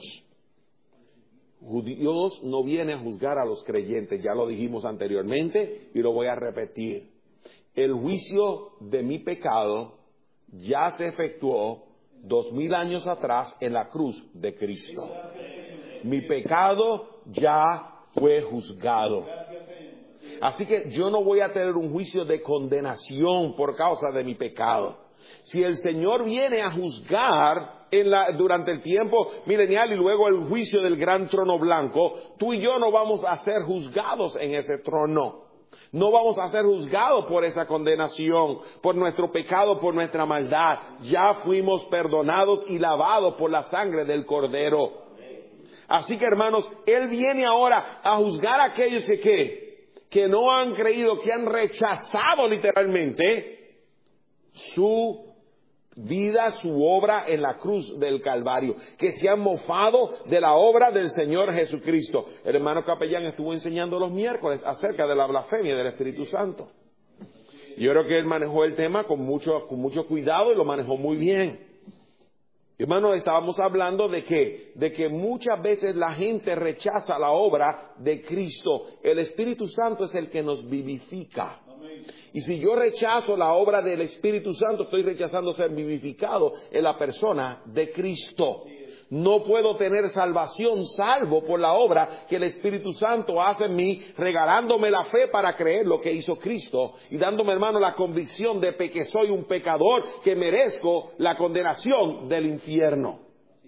Dios no viene a juzgar a los creyentes, ya lo dijimos anteriormente y lo voy a repetir. El juicio de mi pecado ya se efectuó dos mil años atrás en la cruz de Cristo. Mi pecado ya fue juzgado. Así que yo no voy a tener un juicio de condenación por causa de mi pecado. Si el Señor viene a juzgar en la, durante el tiempo milenial y luego el juicio del gran trono blanco, tú y yo no vamos a ser juzgados en ese trono. No vamos a ser juzgados por esa condenación, por nuestro pecado, por nuestra maldad. Ya fuimos perdonados y lavados por la sangre del Cordero. Así que, hermanos, Él viene ahora a juzgar a aquellos que, que, que no han creído, que han rechazado literalmente su vida, su obra en la cruz del Calvario, que se han mofado de la obra del Señor Jesucristo. El hermano capellán estuvo enseñando los miércoles acerca de la blasfemia del Espíritu Santo. Yo creo que él manejó el tema con mucho, con mucho cuidado y lo manejó muy bien. Hermanos, estábamos hablando de que, de que muchas veces la gente rechaza la obra de Cristo. El Espíritu Santo es el que nos vivifica. Y si yo rechazo la obra del Espíritu Santo, estoy rechazando ser vivificado en la persona de Cristo. No puedo tener salvación salvo por la obra que el Espíritu Santo hace en mí, regalándome la fe para creer lo que hizo Cristo y dándome, hermano, la convicción de que soy un pecador que merezco la condenación del infierno.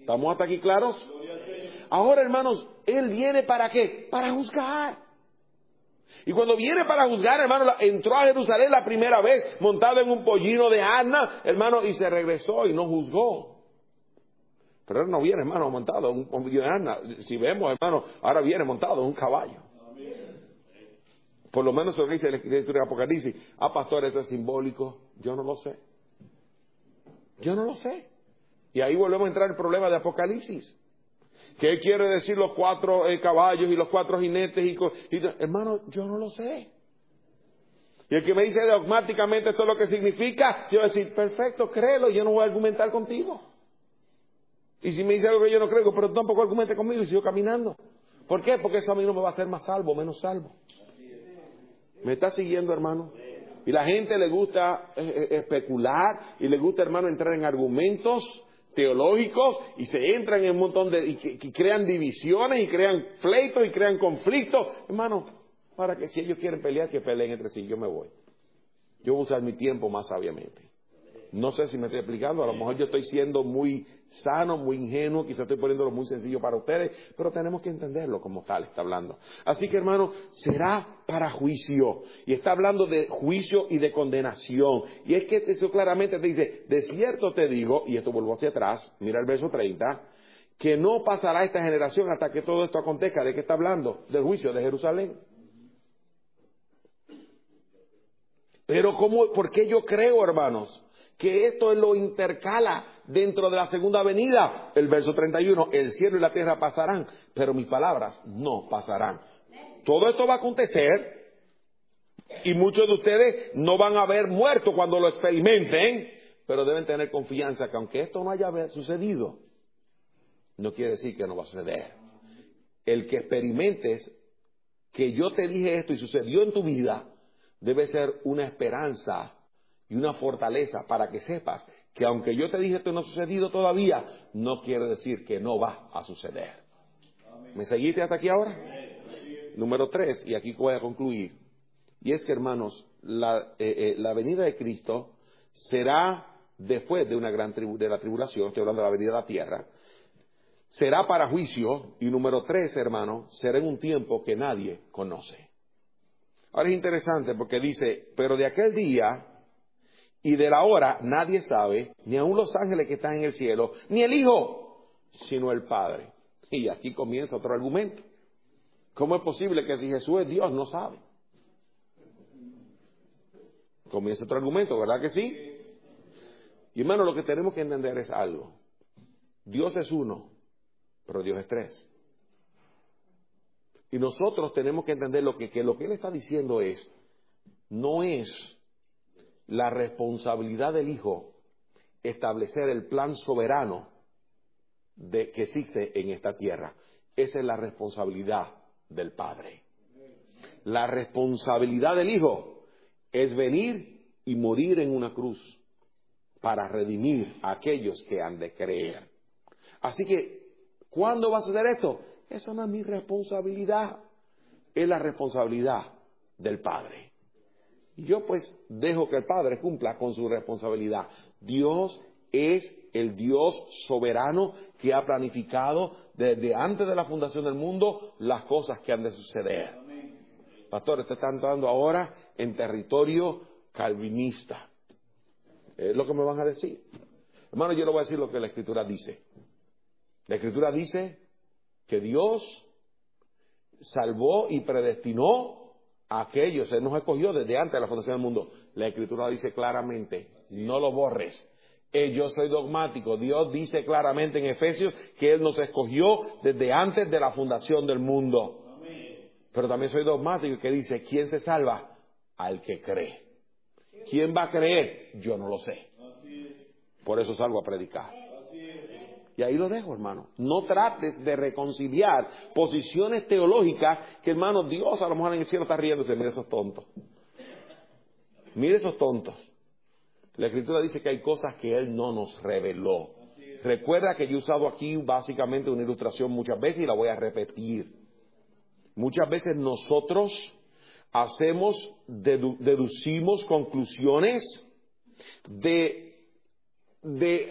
¿Estamos hasta aquí claros? Ahora, hermanos, Él viene ¿para qué? Para juzgar. Y cuando viene para juzgar, hermano, entró a Jerusalén la primera vez montado en un pollino de asna, hermano, y se regresó y no juzgó. Pero Él no viene, hermano, montado en un pollino de asna. Si vemos, hermano, ahora viene montado en un caballo. Por lo menos lo que dice la escritura de Apocalipsis. Ah, pastor, eso es simbólico. Yo no lo sé. Yo no lo sé. Y ahí volvemos a entrar en el problema de Apocalipsis. ¿Qué quiere decir los cuatro eh, caballos y los cuatro jinetes? Y, y, hermano, yo no lo sé. Y el que me dice dogmáticamente esto es lo que significa, yo voy a decir, perfecto, créelo, yo no voy a argumentar contigo. Y si me dice algo que yo no creo, pero tú tampoco argumente conmigo y sigo caminando. ¿Por qué? Porque eso a mí no me va a hacer más salvo, menos salvo. ¿Me está siguiendo, hermano? Y la gente le gusta eh, especular y le gusta, hermano, entrar en argumentos teológicos y se entran en un montón de... y, que, y crean divisiones y crean pleitos y crean conflictos. Hermano, para que si ellos quieren pelear, que peleen entre sí. Yo me voy. Yo voy a usar mi tiempo más sabiamente. No sé si me estoy explicando, a lo mejor yo estoy siendo muy sano, muy ingenuo, quizás estoy poniéndolo muy sencillo para ustedes, pero tenemos que entenderlo como tal, está hablando. Así que, hermano, será para juicio, y está hablando de juicio y de condenación, y es que eso claramente te dice, de cierto te digo, y esto vuelvo hacia atrás, mira el verso treinta, que no pasará esta generación hasta que todo esto acontezca. ¿De qué está hablando? Del juicio de Jerusalén. Pero ¿cómo, por qué yo creo, hermanos, que esto lo intercala dentro de la segunda venida? El verso treinta y uno, el cielo y la tierra pasarán, pero mis palabras no pasarán. Todo esto va a acontecer y muchos de ustedes no van a haber muerto cuando lo experimenten, pero deben tener confianza que aunque esto no haya sucedido, no quiere decir que no va a suceder. El que experimentes que yo te dije esto y sucedió en tu vida, debe ser una esperanza y una fortaleza para que sepas que aunque yo te dije esto no ha sucedido todavía, no quiere decir que no va a suceder. ¿Me seguiste hasta aquí ahora? Número tres, y aquí voy a concluir. Y es que, hermanos, la, eh, eh, la venida de Cristo será después de una gran tribu, de la tribulación, estoy hablando de la venida de la tierra, será para juicio, y número tres, hermano, será en un tiempo que nadie conoce. Ahora es interesante porque dice, pero de aquel día y de la hora nadie sabe, ni aun los ángeles que están en el cielo, ni el Hijo, sino el Padre. Y aquí comienza otro argumento. ¿Cómo es posible que si Jesús es Dios no sabe? Comienza otro argumento, ¿verdad que sí? Y hermano, lo que tenemos que entender es algo. Dios es uno, pero Dios es tres. Y nosotros tenemos que entender lo que, que lo que Él está diciendo es, no es la responsabilidad del Hijo establecer el plan soberano de, que existe en esta tierra. Esa es la responsabilidad del Padre. La responsabilidad del Hijo es venir y morir en una cruz para redimir a aquellos que han de creer. Así que, ¿cuándo va a suceder esto? Esa no es mi responsabilidad, es la responsabilidad del Padre. Y yo pues dejo que el Padre cumpla con su responsabilidad. Dios es el Dios soberano que ha planificado desde antes de la fundación del mundo las cosas que han de suceder. Pastor, usted está entrando ahora en territorio calvinista. Es lo que me van a decir. Hermano, yo le voy a decir lo que la Escritura dice. La Escritura dice que Dios salvó y predestinó a aquellos, Él nos escogió desde antes de la fundación del mundo. La Escritura dice claramente, no lo borres. Eh, yo soy dogmático. Dios dice claramente en Efesios que Él nos escogió desde antes de la fundación del mundo. Pero también soy dogmático que dice, ¿quién se salva? Al que cree. ¿Quién va a creer? Yo no lo sé. Por eso salgo a predicar. Y ahí lo dejo, hermano. No trates de reconciliar posiciones teológicas que, hermano, Dios a lo mejor en el cielo está riéndose. Mire esos tontos. Mire esos tontos. La Escritura dice que hay cosas que Él no nos reveló. Recuerda que yo he usado aquí básicamente una ilustración muchas veces y la voy a repetir. Muchas veces nosotros hacemos, dedu- deducimos conclusiones de, de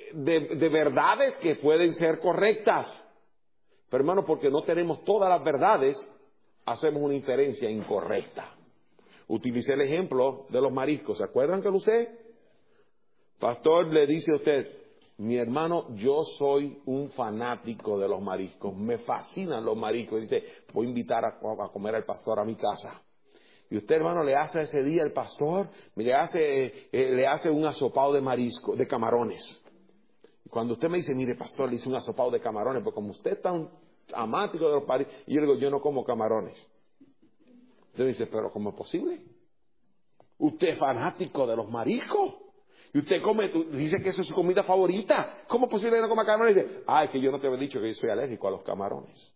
de, de verdades que pueden ser correctas. Pero hermano, porque no tenemos todas las verdades, hacemos una inferencia incorrecta. Utilicé el ejemplo de los mariscos. ¿Se acuerdan que lo usé? Pastor le dice a usted, mi hermano, yo soy un fanático de los mariscos. Me fascinan los mariscos. Dice, voy a invitar a, a comer al pastor a mi casa. Y usted, hermano, le hace ese día al pastor, le hace, eh, le hace un asopado de marisco, de camarones. Y cuando usted me dice, mire, pastor, le hice un asopado de camarones, porque como usted es tan amático de los mariscos, y yo le digo, yo no como camarones. Usted me dice, pero ¿cómo es posible? Usted es fanático de los mariscos. Y usted come, dice que esa es su comida favorita. ¿Cómo es posible que no coma camarones? Y dice, ah, es que yo no te había dicho que yo soy alérgico a los camarones.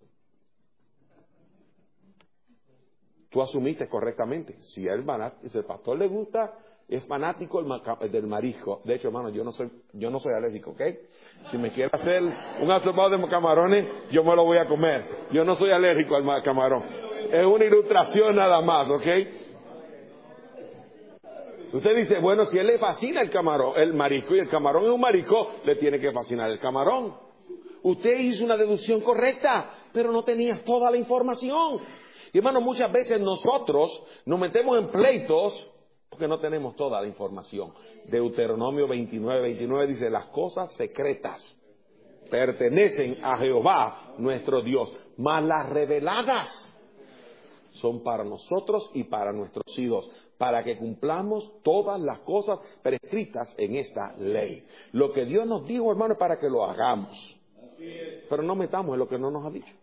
Tú asumiste correctamente. Si el, si el pastor le gusta, es fanático del marisco. De hecho, hermano, yo no soy, yo no soy alérgico, ¿ok? Si me quiere hacer un asopado de camarones, yo me lo voy a comer. Yo no soy alérgico al camarón. Es una ilustración nada más, ¿ok? Usted dice, bueno, si a él le fascina el camarón, el marisco, y el camarón es un marisco, le tiene que fascinar el camarón. Usted hizo una deducción correcta, pero no tenía toda la información. Y hermano, muchas veces nosotros nos metemos en pleitos porque no tenemos toda la información. Deuteronomio veintinueve, veintinueve dice, las cosas secretas pertenecen a Jehová nuestro Dios, mas las reveladas son para nosotros y para nuestros hijos, para que cumplamos todas las cosas prescritas en esta ley. Lo que Dios nos dijo, hermano, es para que lo hagamos. Pero no metamos en lo que no nos ha dicho.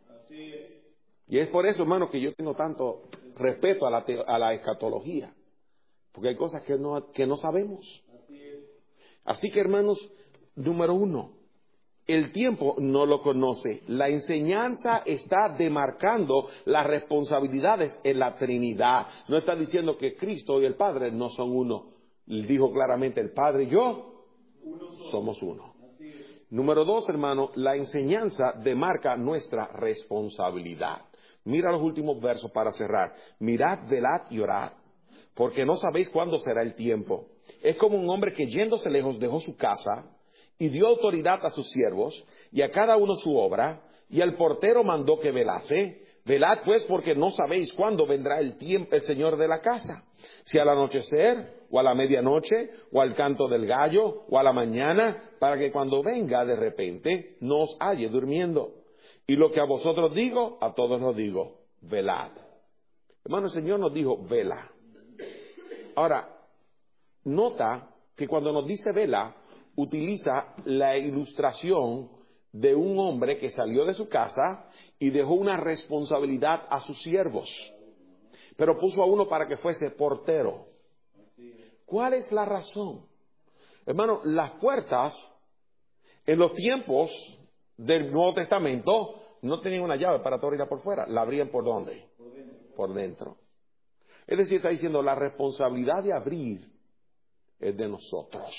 Y es por eso, hermano, que yo tengo tanto respeto a la, te- a la escatología. Porque hay cosas que no, que no sabemos. Así que, hermanos, número uno, el tiempo no lo conoce. La enseñanza está demarcando las responsabilidades en la Trinidad. No está diciendo que Cristo y el Padre no son uno. Dijo claramente, el Padre y yo somos uno. Número dos, hermano, la enseñanza demarca nuestra responsabilidad. Mira los últimos versos para cerrar. Mirad, velad y orad, porque no sabéis cuándo será el tiempo. Es como un hombre que yéndose lejos dejó su casa y dio autoridad a sus siervos y a cada uno su obra, y al portero mandó que velase. Velad pues, porque no sabéis cuándo vendrá el tiempo, el Señor de la casa, si al anochecer, o a la medianoche, o al canto del gallo, o a la mañana, para que cuando venga de repente no os halle durmiendo. Y lo que a vosotros digo, a todos os digo, velad. Hermano, el Señor nos dijo, vela. Ahora, nota que cuando nos dice vela, utiliza la ilustración de un hombre que salió de su casa y dejó una responsabilidad a sus siervos, pero puso a uno para que fuese portero. ¿Cuál es la razón? Hermano, las puertas en los tiempos del Nuevo Testamento no tenían una llave para abrirla por fuera, la abrían por ¿dónde? Por dentro. Por dentro. Es decir, está diciendo, la responsabilidad de abrir es de nosotros.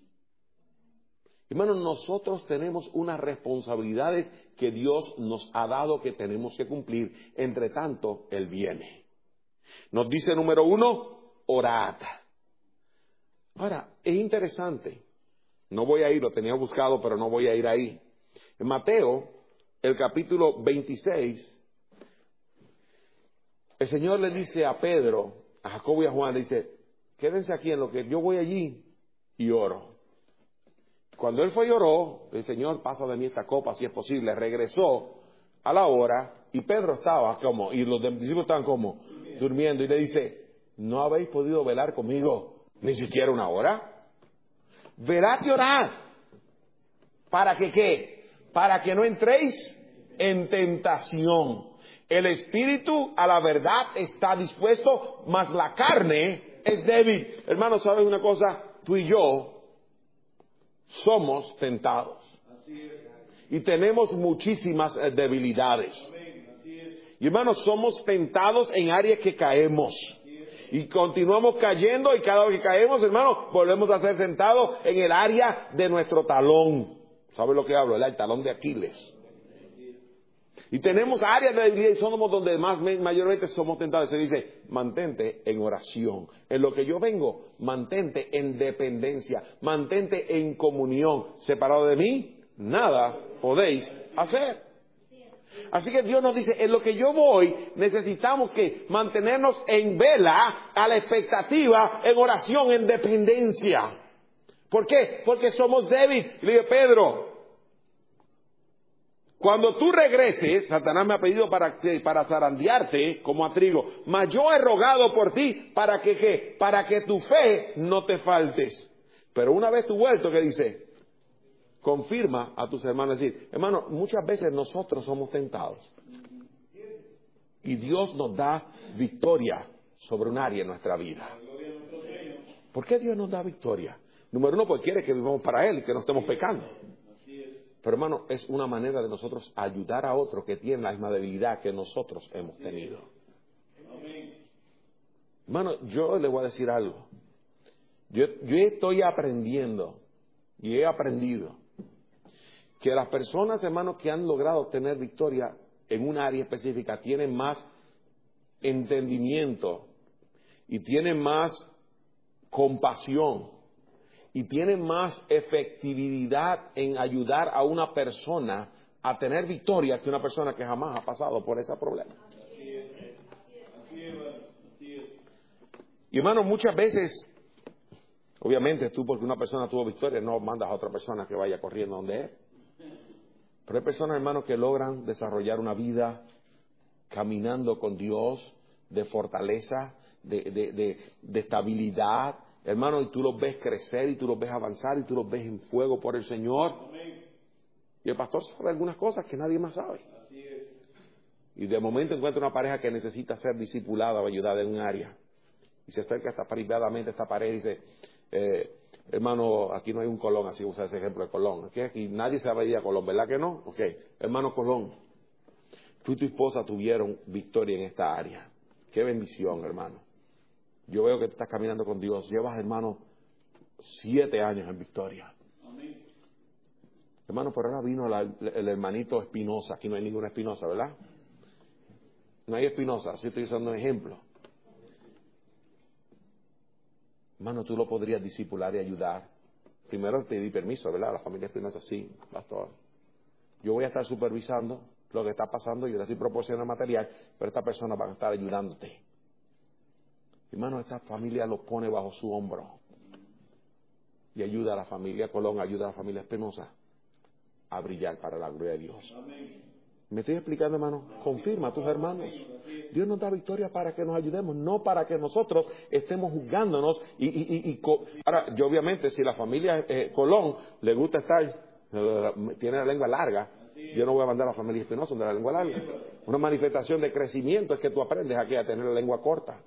Hermanos, nosotros tenemos unas responsabilidades que Dios nos ha dado que tenemos que cumplir. Entre tanto, Él viene. Nos dice número uno, orad. Ahora, es interesante. No voy a ir, lo tenía buscado, pero no voy a ir ahí. En Mateo, el capítulo veintiséis, el Señor le dice a Pedro, a Jacobo y a Juan, le dice, quédense aquí en lo que yo voy allí y oro. Cuando él fue y oró, el Señor, pasa de mí esta copa si es posible. Regresó a la hora y Pedro estaba como, y los discípulos estaban como, durmiendo. Y le dice, ¿no habéis podido velar conmigo ni siquiera una hora? Velad y orad. ¿Para que qué? Para que no entréis en tentación. El espíritu a la verdad está dispuesto, mas la carne es débil. Hermanos, ¿sabes una cosa? Tú y yo somos tentados. Y tenemos muchísimas eh, debilidades. Y hermanos, somos tentados en áreas que caemos. Y continuamos cayendo, y cada vez que caemos, hermanos, volvemos a ser sentados en el área de nuestro talón. ¿Sabe lo que hablo? El talón de Aquiles. Y tenemos áreas de debilidad y somos donde más mayormente somos tentados. Se dice, mantente en oración. En lo que yo vengo, mantente en dependencia, mantente en comunión. Separado de mí, nada podéis hacer. Así que Dios nos dice, en lo que yo voy, necesitamos que mantenernos en vela, a la expectativa, en oración, en dependencia. ¿Por qué? Porque somos débiles. Y le digo, Pedro, cuando tú regreses, Satanás me ha pedido para, para zarandearte como a trigo, mas yo he rogado por ti para que, ¿qué? Para que tu fe no te faltes. Pero una vez tú vuelto, ¿qué dice? Confirma a tus hermanos. Es decir, hermano, muchas veces nosotros somos tentados. Y Dios nos da victoria sobre un área en nuestra vida. ¿Por qué Dios nos da victoria? Número uno, porque quiere que vivamos para Él y que no estemos pecando. Pero hermano, es una manera de nosotros ayudar a otro que tiene la misma debilidad que nosotros hemos tenido. Hermano, yo le voy a decir algo. Yo, yo estoy aprendiendo y he aprendido que las personas, hermanos, que han logrado tener victoria en un área específica tienen más entendimiento y tienen más compasión y tienen más efectividad en ayudar a una persona a tener victoria que una persona que jamás ha pasado por ese problema. Y hermano, muchas veces, obviamente tú porque una persona tuvo victoria no mandas a otra persona que vaya corriendo donde él. Pero hay personas, hermanos, que logran desarrollar una vida caminando con Dios, de fortaleza, de, de, de, de estabilidad, hermano, y tú los ves crecer, y tú los ves avanzar, y tú los ves en fuego por el Señor. Y el pastor sabe algunas cosas que nadie más sabe. Y de momento encuentra una pareja que necesita ser discipulada o ayudada en un área. Y se acerca hasta privadamente a esta pareja y dice, eh, hermano, aquí no hay un Colón, así usa ese ejemplo de Colón. Aquí, aquí nadie sabe ir a Colón, ¿verdad que no? Ok, hermano Colón, tú y tu esposa tuvieron victoria en esta área. Qué bendición, hermano. Yo veo que tú estás caminando con Dios. Llevas, hermano, siete años en victoria. Amén. Hermano, por ahora vino la, el hermanito Espinosa. Aquí no hay ninguna Espinosa, ¿verdad? No hay Espinosa. Así estoy usando un ejemplo. Hermano, tú lo podrías discipular y ayudar. Primero pedí permiso, ¿verdad? La familia Espinosa, sí, pastor. Yo voy a estar supervisando lo que está pasando. Yo le estoy proporcionando material, pero estas personas van a estar ayudándote. Hermano, esta familia lo pone bajo su hombro y ayuda a la familia Colón, ayuda a la familia Espinosa a brillar para la gloria de Dios. Amén. ¿Me estoy explicando, hermano? Confirma a tus hermanos. Dios nos da victoria para que nos ayudemos, no para que nosotros estemos juzgándonos. Y, y, y, y ahora, yo obviamente, si la familia eh, Colón le gusta estar, eh, tiene la lengua larga, yo no voy a mandar a la familia Espinosa de la lengua larga. Una manifestación de crecimiento es que tú aprendes aquí a tener la lengua corta.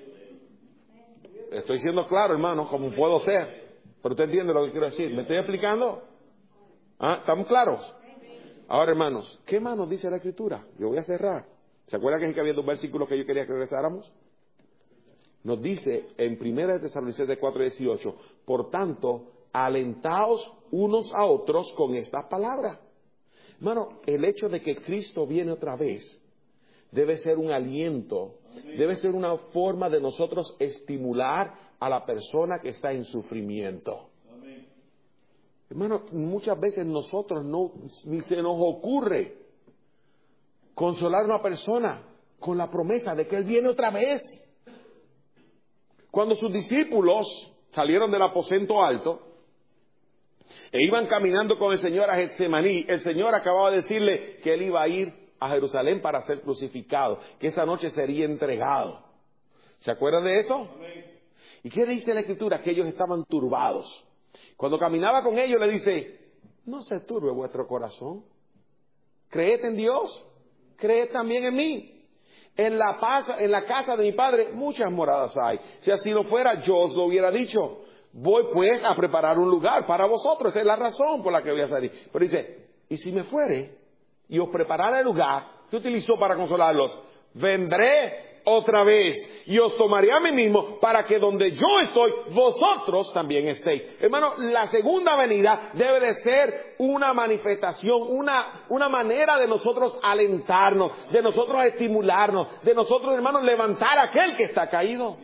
Estoy siendo claro, hermano, como puedo ser. Pero usted entiende lo que quiero decir. ¿Me estoy explicando? ¿Ah? ¿Estamos claros? Ahora, hermanos, ¿qué más nos dice la Escritura? Yo voy a cerrar. ¿Se acuerdan que había dos versículos que yo quería que regresáramos? Nos dice en primera de Tesalonicenses cuatro dieciocho, por tanto, alentaos unos a otros con estas palabras. Hermano, el hecho de que Cristo viene otra vez debe ser un aliento, debe ser una forma de nosotros estimular a la persona que está en sufrimiento. Amén. Hermano, muchas veces nosotros no, ni se nos ocurre consolar a una persona con la promesa de que Él viene otra vez. Cuando sus discípulos salieron del aposento alto e iban caminando con el Señor a Getsemaní, el Señor acababa de decirle que Él iba a ir a Jerusalén para ser crucificado, que esa noche sería entregado. ¿Se acuerdan de eso? Amén. ¿Y qué dice la Escritura? Que ellos estaban turbados. Cuando caminaba con ellos le dice, no se turbe vuestro corazón. Creed en Dios, creed también en mí. En la, paz, en la casa de mi Padre muchas moradas hay. Si así lo fuera, yo os lo hubiera dicho. Voy pues a preparar un lugar para vosotros. Esa es la razón por la que voy a salir. Pero dice, y si me fuere y os preparara el lugar, ¿qué utilizó para consolarlos? Vendré otra vez, y os tomaré a mí mismo, para que donde yo estoy, vosotros también estéis. Hermano, la segunda venida debe de ser una manifestación, una, una manera de nosotros alentarnos, de nosotros estimularnos, de nosotros, hermanos, levantar a aquel que está caído.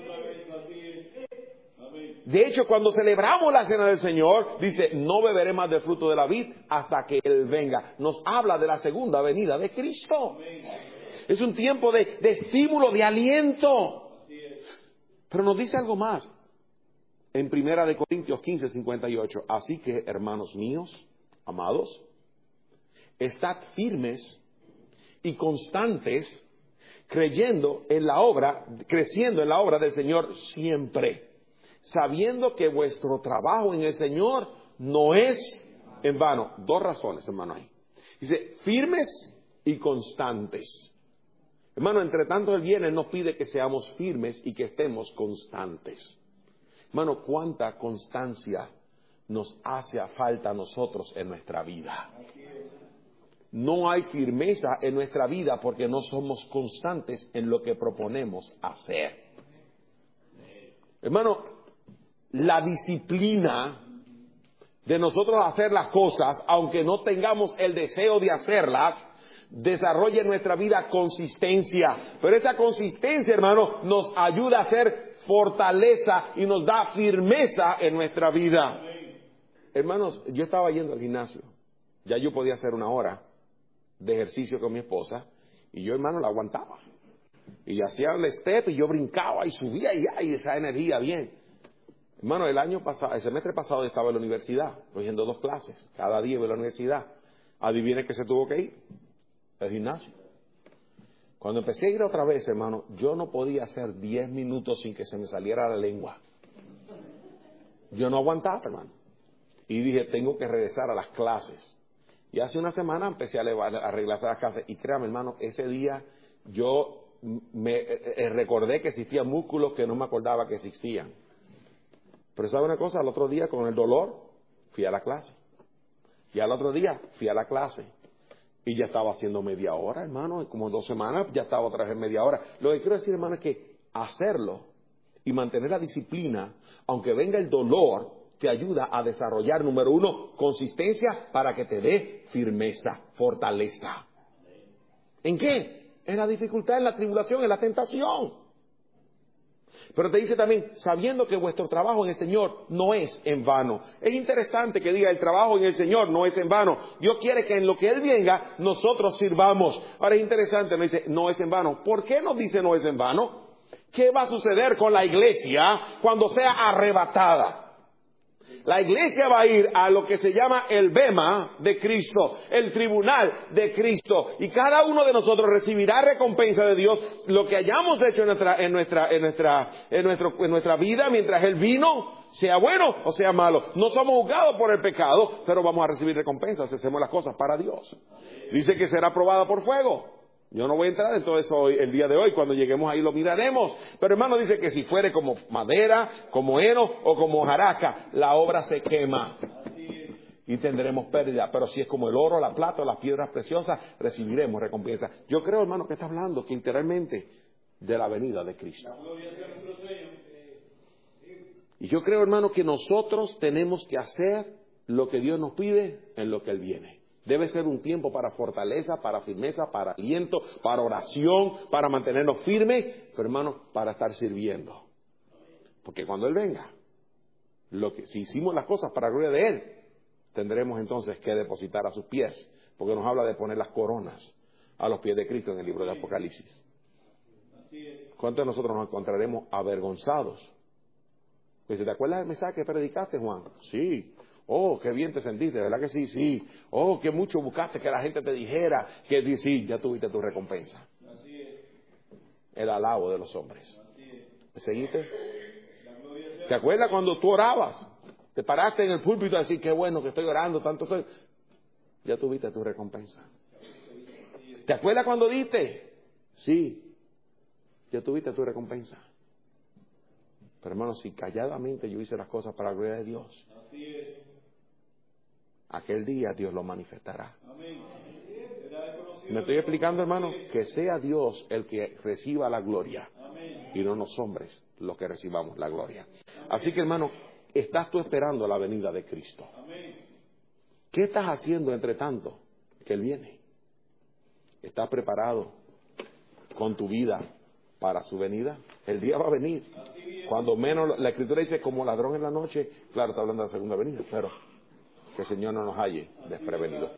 De hecho, cuando celebramos la cena del Señor, dice, no beberé más del fruto de la vid hasta que Él venga. Nos habla de la segunda venida de Cristo. Es un tiempo de, de estímulo, de aliento. Pero nos dice algo más. En Primera de Corintios quince, cincuenta y ocho. Así que, hermanos míos, amados, estad firmes y constantes, creyendo en la obra, creciendo en la obra del Señor siempre, sabiendo que vuestro trabajo en el Señor no es en vano. Dos razones, hermano, ahí. Dice, firmes y constantes. Hermano, entre tanto Él viene, Él nos pide que seamos firmes y que estemos constantes. Hermano, cuánta constancia nos hace falta a nosotros en nuestra vida. No hay firmeza en nuestra vida porque no somos constantes en lo que proponemos hacer. Hermano, la disciplina de nosotros hacer las cosas, aunque no tengamos el deseo de hacerlas, desarrolla en nuestra vida consistencia. Pero esa consistencia, hermano, nos ayuda a hacer fortaleza y nos da firmeza en nuestra vida. Hermanos, yo estaba yendo al gimnasio. Ya yo podía hacer una hora de ejercicio con mi esposa y yo, hermano, la aguantaba. Y hacía el step y yo brincaba y subía y, y esa energía bien. Hermano, el año pasado, el semestre pasado yo estaba en la universidad, cogiendo dos clases, cada día iba a la universidad. Adivine que se tuvo que ir, al gimnasio. Cuando empecé a ir otra vez, hermano, yo no podía hacer diez minutos sin que se me saliera la lengua. Yo no aguantaba, hermano. Y dije, tengo que regresar a las clases. Y hace una semana empecé a, levar, a arreglar las clases. Y créame, hermano, ese día yo me eh, recordé que existían músculos que no me acordaba que existían. Pero ¿sabe una cosa? Al otro día, con el dolor, fui a la clase. Y al otro día, fui a la clase. Y ya estaba haciendo media hora, hermano. Y como dos semanas, ya estaba otra vez media hora. Lo que quiero decir, hermano, es que hacerlo y mantener la disciplina, aunque venga el dolor, te ayuda a desarrollar, número uno, consistencia para que te dé firmeza, fortaleza. ¿En qué? En la dificultad, en la tribulación, en la tentación. Pero te dice también, sabiendo que vuestro trabajo en el Señor no es en vano. Es interesante que diga, el trabajo en el Señor no es en vano. Dios quiere que en lo que Él venga, nosotros sirvamos. Ahora es interesante, nos dice, no es en vano. ¿Por qué nos dice no es en vano? ¿Qué va a suceder con la iglesia cuando sea arrebatada? La iglesia va a ir a lo que se llama el bema de Cristo, el tribunal de Cristo. Y cada uno de nosotros recibirá recompensa de Dios, lo que hayamos hecho en nuestra, en nuestra, en nuestra, en nuestro, en nuestra vida mientras Él vino, sea bueno o sea malo. No somos juzgados por el pecado, pero vamos a recibir recompensas si hacemos las cosas para Dios. Dice que será probada por fuego. Yo no voy a entrar en todo eso hoy, el día de hoy, cuando lleguemos ahí lo miraremos. Pero hermano, dice que si fuere como madera, como heno o como hojarasca, la obra se quema y tendremos pérdida. Pero si es como el oro, la plata o las piedras preciosas, recibiremos recompensa. Yo creo, hermano, que está hablando que literalmente de la venida de Cristo. Y yo creo, hermano, que nosotros tenemos que hacer lo que Dios nos pide en lo que Él viene. Debe ser un tiempo para fortaleza, para firmeza, para aliento, para oración, para mantenernos firmes, pero hermano, para estar sirviendo. Porque cuando Él venga, lo que, si hicimos las cosas para la gloria de Él, tendremos entonces que depositar a sus pies, porque nos habla de poner las coronas a los pies de Cristo en el libro de Apocalipsis. ¿Cuántos de nosotros nos encontraremos avergonzados? Dice, ¿te acuerdas del mensaje que predicaste, Juan? Sí. Oh, qué bien te sentiste, ¿verdad que sí? Sí. Oh, qué mucho buscaste que la gente te dijera que sí, sí, ya tuviste tu recompensa. Así es. El alabo de los hombres. ¿Me seguiste? ¿Te acuerdas cuando tú orabas? Te paraste en el púlpito a decir, qué bueno que estoy orando, tanto estoy... Ya tuviste tu recompensa. ¿Te acuerdas cuando diste? Sí. Ya tuviste tu recompensa. Pero hermano, si calladamente yo hice las cosas para la gloria de Dios, así es. Aquel día Dios lo manifestará. Amén. ¿Me estoy explicando, hermano? Que sea Dios el que reciba la gloria y no los hombres los que recibamos la gloria. Así que, hermano, estás tú esperando la venida de Cristo. ¿Qué estás haciendo entre tanto que Él viene? ¿Estás preparado con tu vida para su venida? El día va a venir. Cuando menos, la Escritura dice como ladrón en la noche. Claro, está hablando de la segunda venida, pero que el Señor no nos halle desprevenidos.